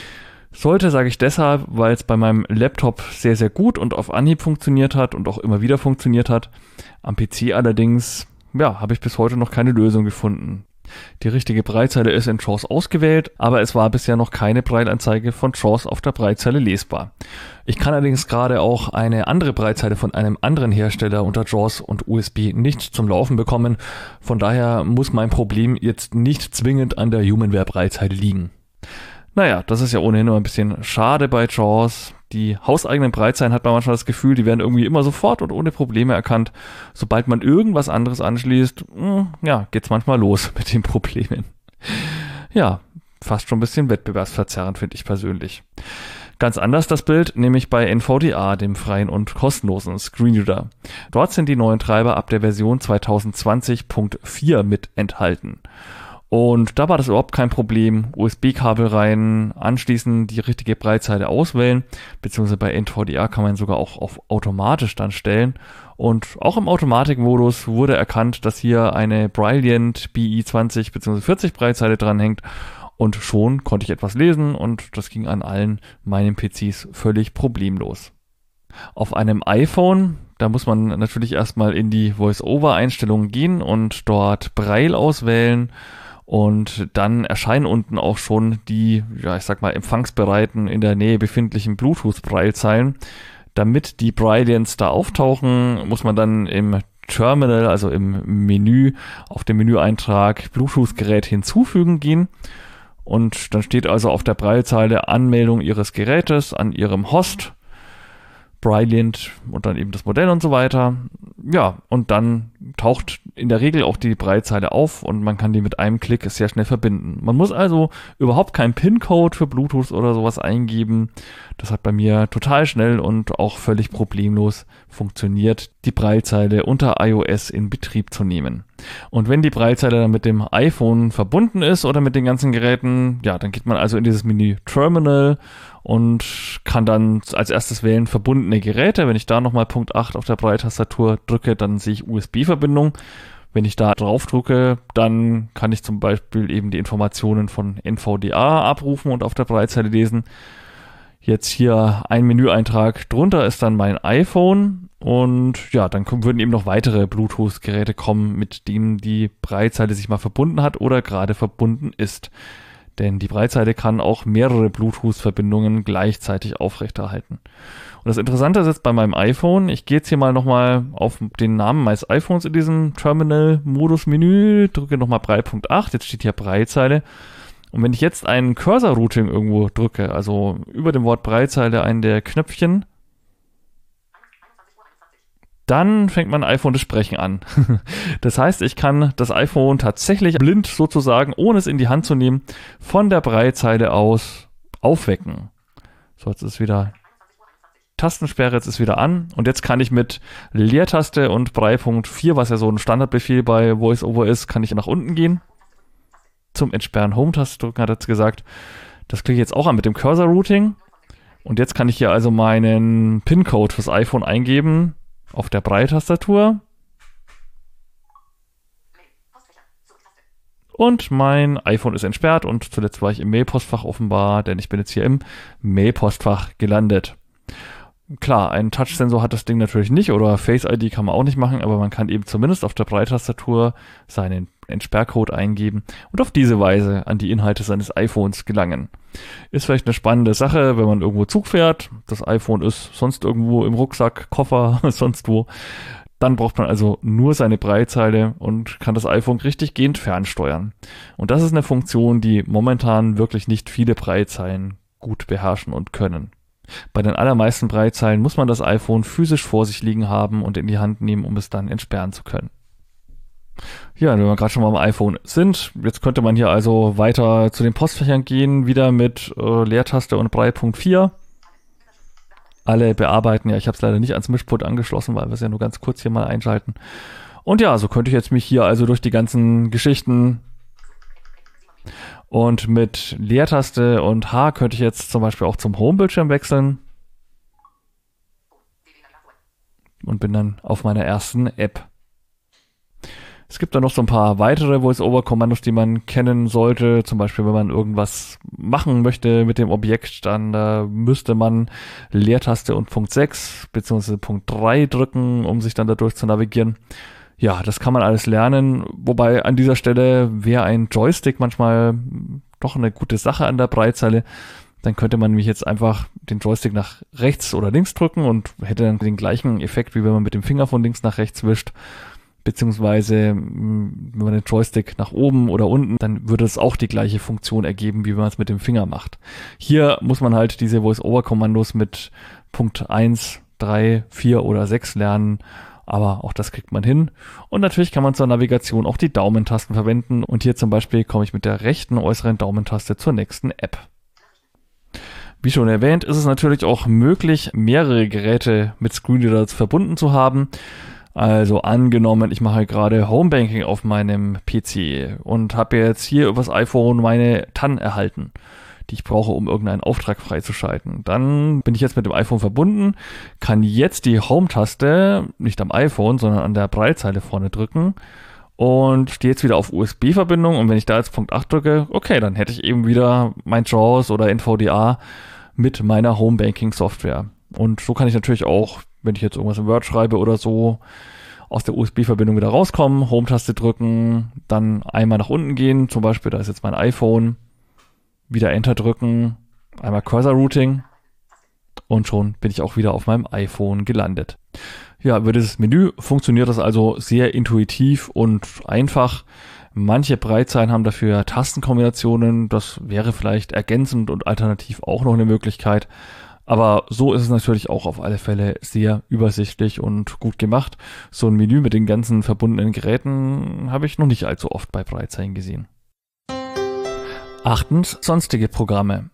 Sollte, sage ich deshalb, weil es bei meinem Laptop sehr, sehr gut und auf Anhieb funktioniert hat und auch immer wieder funktioniert hat. Am P C allerdings, ja, habe ich bis heute noch keine Lösung gefunden. Die richtige Braillezeile ist in JAWS ausgewählt, aber es war bisher noch keine Brailleanzeige von JAWS auf der Braillezeile lesbar. Ich kann allerdings gerade auch eine andere Braillezeile von einem anderen Hersteller unter JAWS und U S B nicht zum Laufen bekommen. Von daher muss mein Problem jetzt nicht zwingend an der Humanware Braillezeile liegen. Naja, das ist ja ohnehin immer ein bisschen schade bei JAWS. Die hauseigenen Braillezeilen hat man manchmal das Gefühl, die werden irgendwie immer sofort und ohne Probleme erkannt. Sobald man irgendwas anderes anschließt, ja, geht's manchmal los mit den Problemen. Ja, fast schon ein bisschen wettbewerbsverzerrend, finde ich persönlich. Ganz anders das Bild, nämlich bei N V D A, dem freien und kostenlosen Screenreader. Dort sind die neuen Treiber ab der Version zwanzig zwanzig Punkt vier mit enthalten. Und da war das überhaupt kein Problem. U S B-Kabel rein, anschließend die richtige Braillezeile auswählen, beziehungsweise bei N V D A kann man sogar auch auf automatisch dann stellen. Und auch im Automatikmodus wurde erkannt, dass hier eine Brailliant B I zwanzig bzw. vierzig Braillezeile dranhängt. Und schon konnte ich etwas lesen und das ging an allen meinen P Cs völlig problemlos. Auf einem iPhone, da muss man natürlich erstmal in die Voice-Over-Einstellungen gehen und dort Braille auswählen. Und dann erscheinen unten auch schon die, ja, ich sag mal, empfangsbereiten, in der Nähe befindlichen Bluetooth-Braillezeilen. Damit die Brailliants da auftauchen, muss man dann im Terminal, also im Menü, auf dem Menüeintrag Bluetooth-Gerät hinzufügen gehen. Und dann steht also auf der Braillezeile Anmeldung Ihres Gerätes an Ihrem Host, Brailliant und dann eben das Modell und so weiter. Ja, und dann taucht in der Regel auch die Braillezeile auf und man kann die mit einem Klick sehr schnell verbinden. Man muss also überhaupt keinen PIN-Code für Bluetooth oder sowas eingeben. Das hat bei mir total schnell und auch völlig problemlos funktioniert, die Braillezeile unter iOS in Betrieb zu nehmen. Und wenn die Braillezeile dann mit dem iPhone verbunden ist oder mit den ganzen Geräten, ja, dann geht man also in dieses Menü Terminal und kann dann als erstes wählen verbundene Geräte. Wenn ich da nochmal Punkt acht auf der Braille-Tastatur drücke, dann sehe ich U S B-Verbindung. Wenn ich da drauf drücke, dann kann ich zum Beispiel eben die Informationen von N V D A abrufen und auf der Braillezeile lesen. Jetzt hier ein Menüeintrag drunter ist dann mein iPhone und ja, dann würden eben noch weitere Bluetooth-Geräte kommen, mit denen die Braillezeile sich mal verbunden hat oder gerade verbunden ist. Denn die Braillezeile kann auch mehrere Bluetooth-Verbindungen gleichzeitig aufrechterhalten. Und das Interessante ist jetzt bei meinem iPhone, ich gehe jetzt hier mal nochmal auf den Namen meines iPhones in diesem Terminal-Modus-Menü, drücke nochmal Braille Punkt acht, jetzt steht hier Braillezeile. Und wenn ich jetzt einen Cursor-Routing irgendwo drücke, also über dem Wort Braillezeile einen der Knöpfchen, dann fängt mein iPhone das Sprechen an. Das heißt, ich kann das iPhone tatsächlich blind sozusagen, ohne es in die Hand zu nehmen, von der Braillezeile aus aufwecken. So, jetzt ist wieder Tastensperre, jetzt ist wieder an und jetzt kann ich mit Leertaste und drei Punkt vier, was ja so ein Standardbefehl bei VoiceOver ist, kann ich nach unten gehen. Zum Entsperren Home-Taste drücken, hat er jetzt gesagt. Das klicke ich jetzt auch an mit dem Cursor-Routing. Und jetzt kann ich hier also meinen PIN-Code fürs iPhone eingeben auf der Braille-Tastatur. Und mein iPhone ist entsperrt und zuletzt war ich im Mail-Postfach offenbar, denn ich bin jetzt hier im Mail-Postfach gelandet. Klar, ein Touch-Sensor hat das Ding natürlich nicht oder Face-I D kann man auch nicht machen, aber man kann eben zumindest auf der Braille-Tastatur seinen Entsperrcode eingeben und auf diese Weise an die Inhalte seines iPhones gelangen. Ist vielleicht eine spannende Sache, wenn man irgendwo Zug fährt, das iPhone ist sonst irgendwo im Rucksack, Koffer, sonst wo. Dann braucht man also nur seine Braillezeile und kann das iPhone richtig gehend fernsteuern. Und das ist eine Funktion, die momentan wirklich nicht viele Braillezeilen gut beherrschen und können. Bei den allermeisten Braillezeilen muss man das iPhone physisch vor sich liegen haben und in die Hand nehmen, um es dann entsperren zu können. Ja, wenn wir gerade schon mal am iPhone sind, jetzt könnte man hier also weiter zu den Postfächern gehen, wieder mit äh, Leertaste und Braille Punkt vier. Alle bearbeiten, ja, ich habe es leider nicht ans Mischpult angeschlossen, weil wir es ja nur ganz kurz hier mal einschalten. Und ja, so könnte ich jetzt mich hier also durch die ganzen Geschichten und mit Leertaste und H könnte ich jetzt zum Beispiel auch zum Home-Bildschirm wechseln und bin dann auf meiner ersten App. Es gibt da noch so ein paar weitere Voice-Over-Kommandos, die man kennen sollte. Zum Beispiel, wenn man irgendwas machen möchte mit dem Objekt, dann äh, müsste man Leertaste und Punkt sechs bzw. Punkt drei drücken, um sich dann dadurch zu navigieren. Ja, das kann man alles lernen, wobei an dieser Stelle wäre ein Joystick manchmal doch eine gute Sache an der Braillezeile. Dann könnte man nämlich jetzt einfach den Joystick nach rechts oder links drücken und hätte dann den gleichen Effekt, wie wenn man mit dem Finger von links nach rechts wischt. Beziehungsweise, wenn man den Joystick nach oben oder unten, dann würde es auch die gleiche Funktion ergeben, wie wenn man es mit dem Finger macht. Hier muss man halt diese Voice-Over-Kommandos mit Punkt eins, drei, vier oder sechs lernen, aber auch das kriegt man hin. Und natürlich kann man zur Navigation auch die Daumentasten verwenden und hier zum Beispiel komme ich mit der rechten äußeren Daumentaste zur nächsten App. Wie schon erwähnt, ist es natürlich auch möglich, mehrere Geräte mit Screenreader verbunden zu haben. Also angenommen, ich mache gerade Homebanking auf meinem P C und habe jetzt hier übers iPhone meine T A N erhalten, die ich brauche, um irgendeinen Auftrag freizuschalten. Dann bin ich jetzt mit dem iPhone verbunden, kann jetzt die Home-Taste nicht am iPhone, sondern an der Braillezeile vorne drücken und stehe jetzt wieder auf U S B-Verbindung. Und wenn ich da jetzt Punkt acht drücke, okay, dann hätte ich eben wieder mein JAWS oder N V D A mit meiner Homebanking-Software. Und so kann ich natürlich auch, wenn ich jetzt irgendwas in Word schreibe oder so, aus der U S B-Verbindung wieder rauskommen, Home-Taste drücken, dann einmal nach unten gehen, zum Beispiel, da ist jetzt mein iPhone, wieder Enter drücken, einmal Cursor-Routing und schon bin ich auch wieder auf meinem iPhone gelandet. Ja, über dieses Menü funktioniert das also sehr intuitiv und einfach. Manche Braillezeilen haben dafür Tastenkombinationen, das wäre vielleicht ergänzend und alternativ auch noch eine Möglichkeit. Aber so ist es natürlich auch auf alle Fälle sehr übersichtlich und gut gemacht. So ein Menü mit den ganzen verbundenen Geräten habe ich noch nicht allzu oft bei Braillezeilen gesehen. Achtens, sonstige Programme.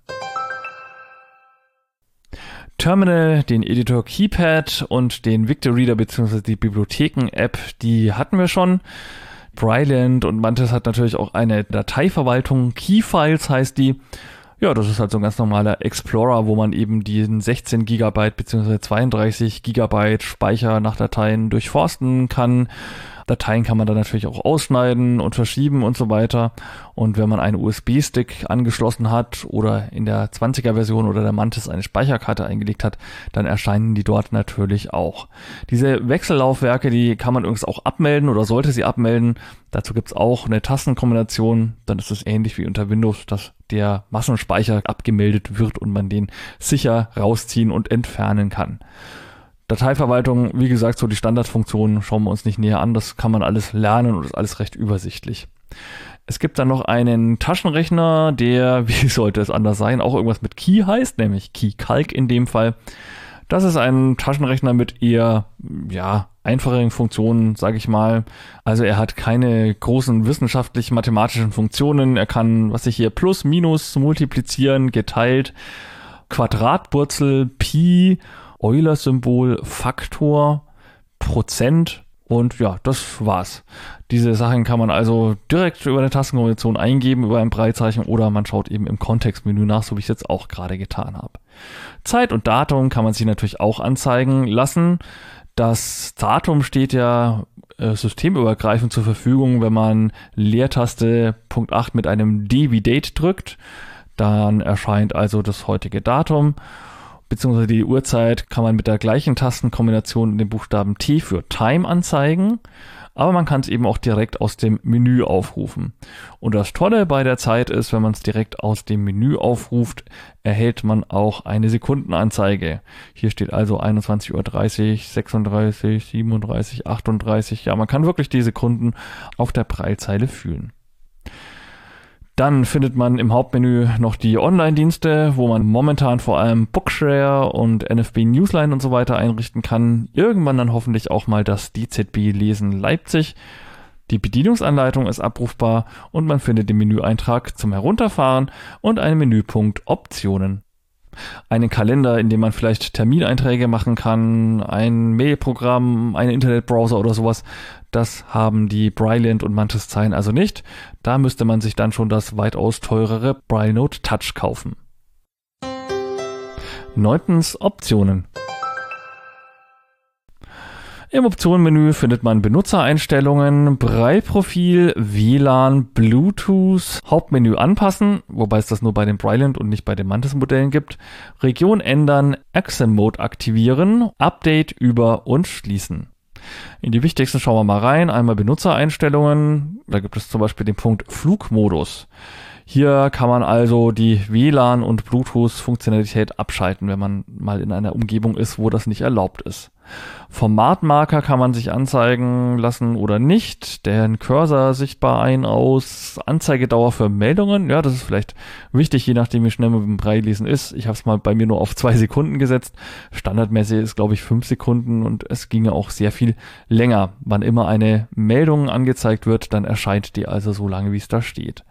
Terminal, den Editor KeyPad und den Victor-Reader bzw. die Bibliotheken-App, die hatten wir schon. Brailliant und Mantis hat natürlich auch eine Dateiverwaltung, Keyfiles heißt die. Ja, das ist halt so ein ganz normaler Explorer, wo man eben diesen sechzehn Gigabyte bzw. zweiunddreißig Gigabyte Speicher nach Dateien durchforsten kann. Dateien kann man dann natürlich auch ausschneiden und verschieben und so weiter. Und wenn man einen U S B-Stick angeschlossen hat oder in der zwanziger-Version oder der Mantis eine Speicherkarte eingelegt hat, dann erscheinen die dort natürlich auch. Diese Wechsellaufwerke, die kann man übrigens auch abmelden oder sollte sie abmelden. Dazu gibt's auch eine Tastenkombination. Dann ist es ähnlich wie unter Windows, dass der Massenspeicher abgemeldet wird und man den sicher rausziehen und entfernen kann. Dateiverwaltung, wie gesagt, so die Standardfunktionen schauen wir uns nicht näher an. Das kann man alles lernen und ist alles recht übersichtlich. Es gibt dann noch einen Taschenrechner, der, wie sollte es anders sein, auch irgendwas mit Key heißt, nämlich KeyCalc in dem Fall. Das ist ein Taschenrechner mit eher, ja, einfacheren Funktionen, sage ich mal. Also er hat keine großen wissenschaftlich-mathematischen Funktionen. Er kann, was ich hier, Plus, Minus, multiplizieren, geteilt, Quadratwurzel, Pi Euler-Symbol, Faktor, Prozent und ja, das war's. Diese Sachen kann man also direkt über eine Tastenkombination eingeben, über ein Braillezeichen oder man schaut eben im Kontextmenü nach, so wie ich es jetzt auch gerade getan habe. Zeit und Datum kann man sich natürlich auch anzeigen lassen. Das Datum steht ja äh, systemübergreifend zur Verfügung, wenn man Leertaste Punkt acht mit einem D wie Date drückt. Dann erscheint also das heutige Datum, beziehungsweise die Uhrzeit kann man mit der gleichen Tastenkombination den Buchstaben T für Time anzeigen. Aber man kann es eben auch direkt aus dem Menü aufrufen. Und das Tolle bei der Zeit ist, wenn man es direkt aus dem Menü aufruft, erhält man auch eine Sekundenanzeige. Hier steht also einundzwanzig Uhr dreißig, sechsunddreißig, siebenunddreißig, achtunddreißig. Ja, man kann wirklich die Sekunden auf der Braillezeile fühlen. Dann findet man im Hauptmenü noch die Online-Dienste, wo man momentan vor allem Bookshare und N F B Newsline und so weiter einrichten kann. Irgendwann dann hoffentlich auch mal das D Z B Lesen Leipzig. Die Bedienungsanleitung ist abrufbar und man findet den Menüeintrag zum Herunterfahren und einen Menüpunkt Optionen. Einen Kalender, in dem man vielleicht Termineinträge machen kann, ein Mailprogramm, einen Internetbrowser oder sowas. Das haben die Brailliant und Mantis Zeilen also nicht. Da müsste man sich dann schon das weitaus teurere BrailleNote Touch kaufen. Neuntens Optionen. Im Optionenmenü findet man Benutzereinstellungen, Braille-Profil, W L A N, Bluetooth, Hauptmenü anpassen, wobei es das nur bei den Brailliant und nicht bei den Mantis-Modellen gibt, Region ändern, Exam-Mode aktivieren, Update über und schließen. In die wichtigsten schauen wir mal rein. Einmal Benutzereinstellungen, da gibt es zum Beispiel den Punkt Flugmodus. Hier kann man also die W L A N- und Bluetooth-Funktionalität abschalten, wenn man mal in einer Umgebung ist, wo das nicht erlaubt ist. Formatmarker kann man sich anzeigen lassen oder nicht. Den Cursor sichtbar ein, aus. Anzeigedauer für Meldungen. Ja, das ist vielleicht wichtig, je nachdem wie schnell man mit dem Braillelesen ist. Ich habe es mal bei mir nur auf zwei Sekunden gesetzt. Standardmäßig ist, glaube ich, fünf Sekunden und es ginge auch sehr viel länger. Wann immer eine Meldung angezeigt wird, dann erscheint die also so lange, wie es da steht.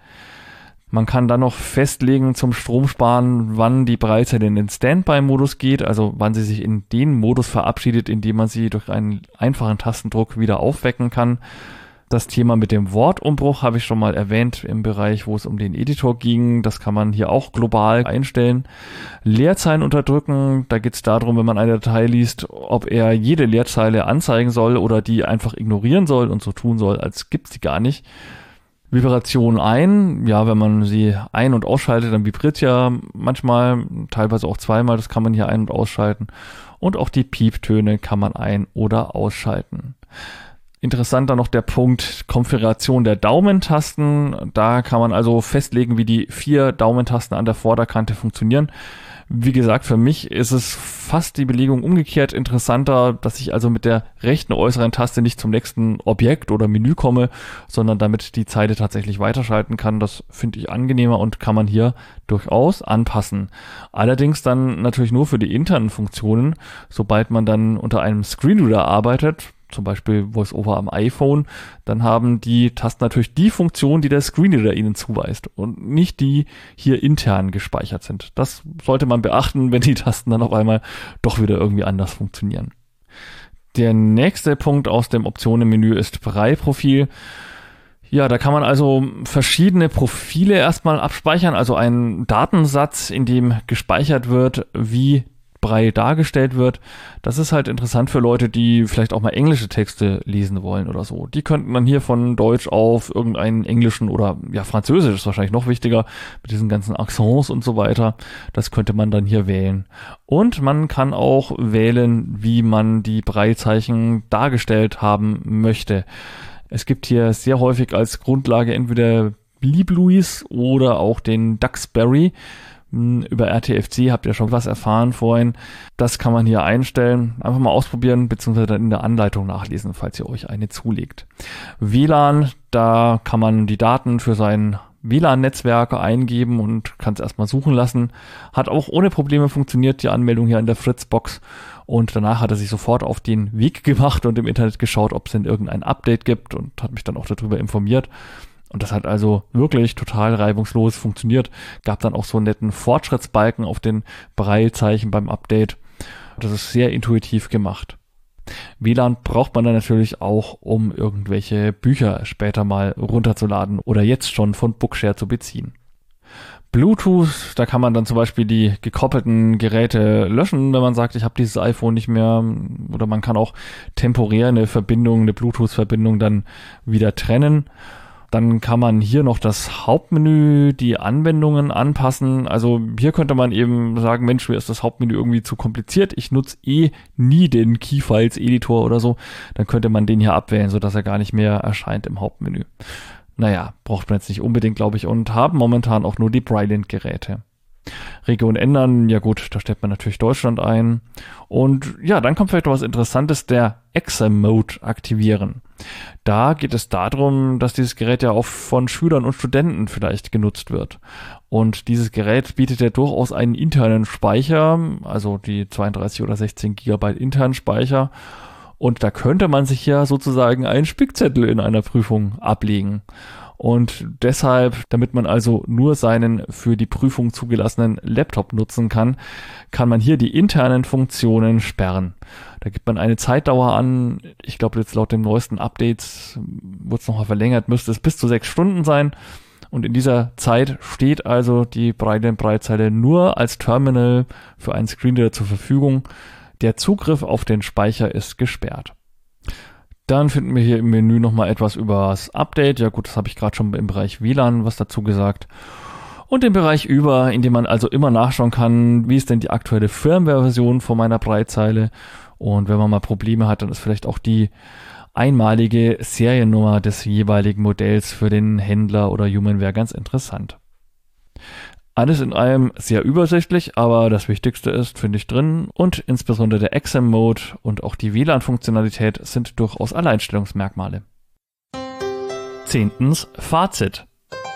Man kann dann noch festlegen zum Stromsparen, wann die Braillezeile in den Standby-Modus geht, also wann sie sich in den Modus verabschiedet, in dem man sie durch einen einfachen Tastendruck wieder aufwecken kann. Das Thema mit dem Wortumbruch habe ich schon mal erwähnt im Bereich, wo es um den Editor ging. Das kann man hier auch global einstellen. Leerzeilen unterdrücken, da geht es darum, wenn man eine Datei liest, ob er jede Leerzeile anzeigen soll oder die einfach ignorieren soll und so tun soll, als gibt es die gar nicht. Vibration ein, ja, wenn man sie ein- und ausschaltet, dann vibriert ja manchmal, teilweise auch zweimal, das kann man hier ein- und ausschalten. Und auch die Pieptöne kann man ein- oder ausschalten. Interessant dann noch der Punkt Konfiguration der Daumentasten. Da kann man also festlegen, wie die vier Daumentasten an der Vorderkante funktionieren. Wie gesagt, für mich ist es fast die Belegung umgekehrt interessanter, dass ich also mit der rechten äußeren Taste nicht zum nächsten Objekt oder Menü komme, sondern damit die Zeile tatsächlich weiterschalten kann. Das finde ich angenehmer und kann man hier durchaus anpassen. Allerdings dann natürlich nur für die internen Funktionen. Sobald man dann unter einem Screenreader arbeitet, zum Beispiel VoiceOver am iPhone, dann haben die Tasten natürlich die Funktion, die der Screenreader ihnen zuweist und nicht die hier intern gespeichert sind. Das sollte man beachten, wenn die Tasten dann auf einmal doch wieder irgendwie anders funktionieren. Der nächste Punkt aus dem Optionenmenü ist Braille-Profil. Ja, da kann man also verschiedene Profile erstmal abspeichern, also einen Datensatz, in dem gespeichert wird, wie Braille dargestellt wird. Das ist halt interessant für Leute, die vielleicht auch mal englische Texte lesen wollen oder so. Die könnten dann hier von Deutsch auf irgendeinen englischen oder ja Französisch ist wahrscheinlich noch wichtiger mit diesen ganzen Accents und so weiter. Das könnte man dann hier wählen. Und man kann auch wählen, wie man die Braillezeichen dargestellt haben möchte. Es gibt hier sehr häufig als Grundlage entweder Lieblouis oder auch den Duxbury. Über R T F C habt ihr schon was erfahren vorhin. Das kann man hier einstellen. Einfach mal ausprobieren, beziehungsweise dann in der Anleitung nachlesen, falls ihr euch eine zulegt. W L A N, da kann man die Daten für sein W L A N-Netzwerk eingeben und kann es erstmal suchen lassen. Hat auch ohne Probleme funktioniert, die Anmeldung hier in der Fritzbox. Und danach hat er sich sofort auf den Weg gemacht und im Internet geschaut, ob es denn irgendein Update gibt und hat mich dann auch darüber informiert. Und das hat also wirklich total reibungslos funktioniert. Gab dann auch so einen netten Fortschrittsbalken auf den Braillezeichen beim Update. Das ist sehr intuitiv gemacht. W L A N braucht man dann natürlich auch, um irgendwelche Bücher später mal runterzuladen oder jetzt schon von Bookshare zu beziehen. Bluetooth, da kann man dann zum Beispiel die gekoppelten Geräte löschen, wenn man sagt, ich habe dieses iPhone nicht mehr, oder man kann auch temporär eine Verbindung, eine Bluetooth-Verbindung dann wieder trennen. Dann kann man hier noch das Hauptmenü, die Anwendungen anpassen. Also hier könnte man eben sagen, Mensch, mir ist das Hauptmenü irgendwie zu kompliziert. Ich nutze eh nie den Keyfiles-Editor oder so. Dann könnte man den hier abwählen, sodass er gar nicht mehr erscheint im Hauptmenü. Naja, braucht man jetzt nicht unbedingt, glaube ich, und haben momentan auch nur die Brilliant-Geräte. Region ändern, ja gut, da stellt man natürlich Deutschland ein. Und ja, dann kommt vielleicht noch was Interessantes, der Exam-Mode aktivieren. Da geht es darum, dass dieses Gerät ja auch von Schülern und Studenten vielleicht genutzt wird. Und dieses Gerät bietet ja durchaus einen internen Speicher, also die zweiunddreißig oder sechzehn Gigabyte internen Speicher. Und da könnte man sich ja sozusagen einen Spickzettel in einer Prüfung ablegen. Und deshalb, damit man also nur seinen für die Prüfung zugelassenen Laptop nutzen kann, kann man hier die internen Funktionen sperren. Da gibt man eine Zeitdauer an. Ich glaube, jetzt laut dem neuesten Update wird es nochmal verlängert, müsste es bis zu sechs Stunden sein. Und in dieser Zeit steht also die Brilliant-Braillezeile nur als Terminal für einen Screenreader zur Verfügung. Der Zugriff auf den Speicher ist gesperrt. Dann finden wir hier im Menü nochmal etwas über das Update. Ja gut, das habe ich gerade schon im Bereich W L A N was dazu gesagt. Und den Bereich über, in dem man also immer nachschauen kann, wie ist denn die aktuelle Firmware-Version von meiner Braillezeile. Und wenn man mal Probleme hat, dann ist vielleicht auch die einmalige Seriennummer des jeweiligen Modells für den Händler oder Humanware ganz interessant. Alles in allem sehr übersichtlich, aber das Wichtigste ist, finde ich, drin, und insbesondere der Exam-Mode und auch die W L A N-Funktionalität sind durchaus Alleinstellungsmerkmale. Zehntens, Fazit.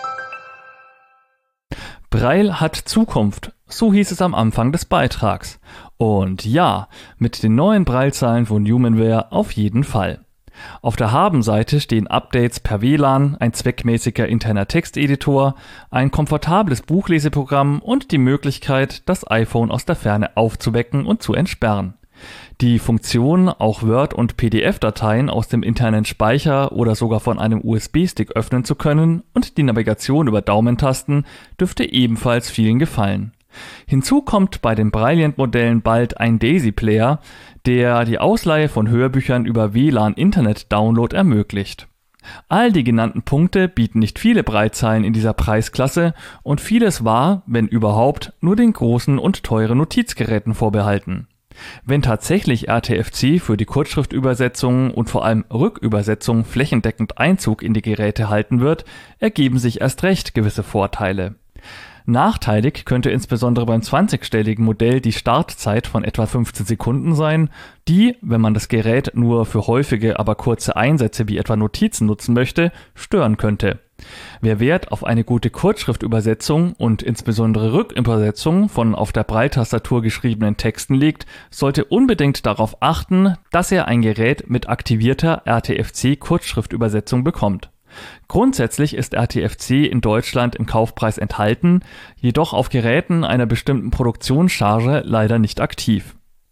Braille hat Zukunft, so hieß es am Anfang des Beitrags. Und ja, mit den neuen Braillezeilen von Humanware auf jeden Fall. Auf der Haben-Seite stehen Updates per W L A N, ein zweckmäßiger interner Texteditor, ein komfortables Buchleseprogramm und die Möglichkeit, das iPhone aus der Ferne aufzuwecken und zu entsperren. Die Funktion, auch Word- und P D F-Dateien aus dem internen Speicher oder sogar von einem U S B-Stick öffnen zu können, und die Navigation über Daumentasten dürfte ebenfalls vielen gefallen. Hinzu kommt bei den Brilliant-Modellen bald ein Daisy-Player, der die Ausleihe von Hörbüchern über W L A N-Internet-Download ermöglicht. All die genannten Punkte bieten nicht viele Braillezeilen in dieser Preisklasse, und vieles war, wenn überhaupt, nur den großen und teuren Notizgeräten vorbehalten. Wenn tatsächlich R T F C für die Kurzschriftübersetzung und vor allem Rückübersetzung flächendeckend Einzug in die Geräte halten wird, ergeben sich erst recht gewisse Vorteile. Nachteilig könnte insbesondere beim zwanzigstelligen Modell die Startzeit von etwa fünfzehn Sekunden sein, die, wenn man das Gerät nur für häufige, aber kurze Einsätze wie etwa Notizen nutzen möchte, stören könnte. Wer Wert auf eine gute Kurzschriftübersetzung und insbesondere Rückübersetzung von auf der Brailletastatur geschriebenen Texten legt, sollte unbedingt darauf achten, dass er ein Gerät mit aktivierter R T F C-Kurzschriftübersetzung bekommt. Grundsätzlich ist R T F C in Deutschland im Kaufpreis enthalten, jedoch auf Geräten einer bestimmten Produktionscharge leider nicht aktiv.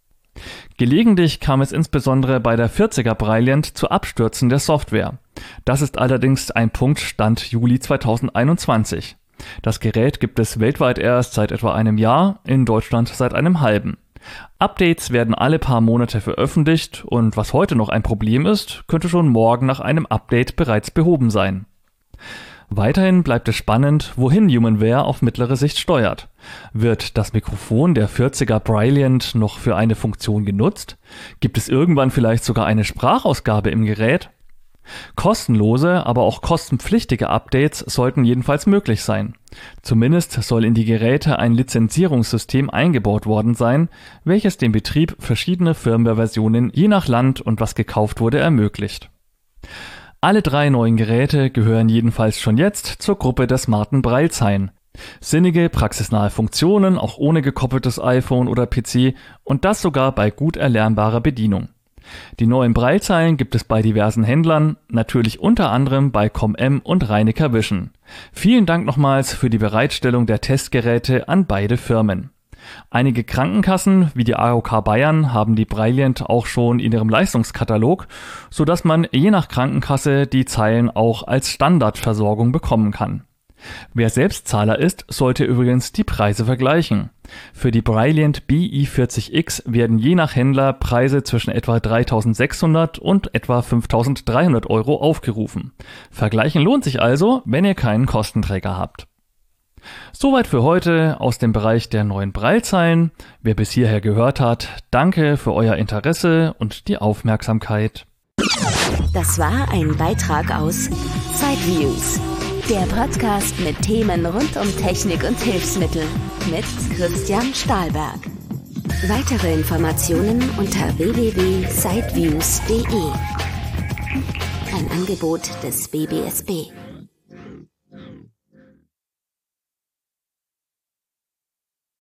Gelegentlich kam es insbesondere bei der vierziger Brilliant zu Abstürzen der Software. Das ist allerdings ein Punkt Stand Juli zweitausendeinundzwanzig. Das Gerät gibt es weltweit erst seit etwa einem Jahr, in Deutschland seit einem halben. Updates werden alle paar Monate veröffentlicht, und was heute noch ein Problem ist, könnte schon morgen nach einem Update bereits behoben sein. Weiterhin bleibt es spannend, wohin Humanware auf mittlere Sicht steuert. Wird das Mikrofon der vierziger Brilliant noch für eine Funktion genutzt? Gibt es irgendwann vielleicht sogar eine Sprachausgabe im Gerät? Kostenlose, aber auch kostenpflichtige Updates sollten jedenfalls möglich sein. Zumindest soll in die Geräte ein Lizenzierungssystem eingebaut worden sein, welches dem Betrieb verschiedene Firmware-Versionen je nach Land und was gekauft wurde ermöglicht. Alle drei neuen Geräte gehören jedenfalls schon jetzt zur Gruppe der smarten Braillezeilen. Sinnige, praxisnahe Funktionen, auch ohne gekoppeltes iPhone oder P C, und das sogar bei gut erlernbarer Bedienung. Die neuen Braillezeilen gibt es bei diversen Händlern, natürlich unter anderem bei Com-Em und Reinecker Vision. Vielen Dank nochmals für die Bereitstellung der Testgeräte an beide Firmen. Einige Krankenkassen, wie die A O K Bayern, haben die Brailliant auch schon in ihrem Leistungskatalog, sodass man je nach Krankenkasse die Zeilen auch als Standardversorgung bekommen kann. Wer Selbstzahler ist, sollte übrigens die Preise vergleichen. Für die Brailliant B I vierzig X werden je nach Händler Preise zwischen etwa dreitausendsechshundert und etwa fünftausenddreihundert Euro aufgerufen. Vergleichen lohnt sich also, wenn ihr keinen Kostenträger habt. Soweit für heute aus dem Bereich der neuen Braillezeilen. Wer bis hierher gehört hat, danke für euer Interesse und die Aufmerksamkeit. Das war ein Beitrag aus Sideviews, der Podcast mit Themen rund um Technik und Hilfsmittel mit Christian Stahlberg. Weitere Informationen unter w w w punkt sideviews punkt de. Ein Angebot des B B S B.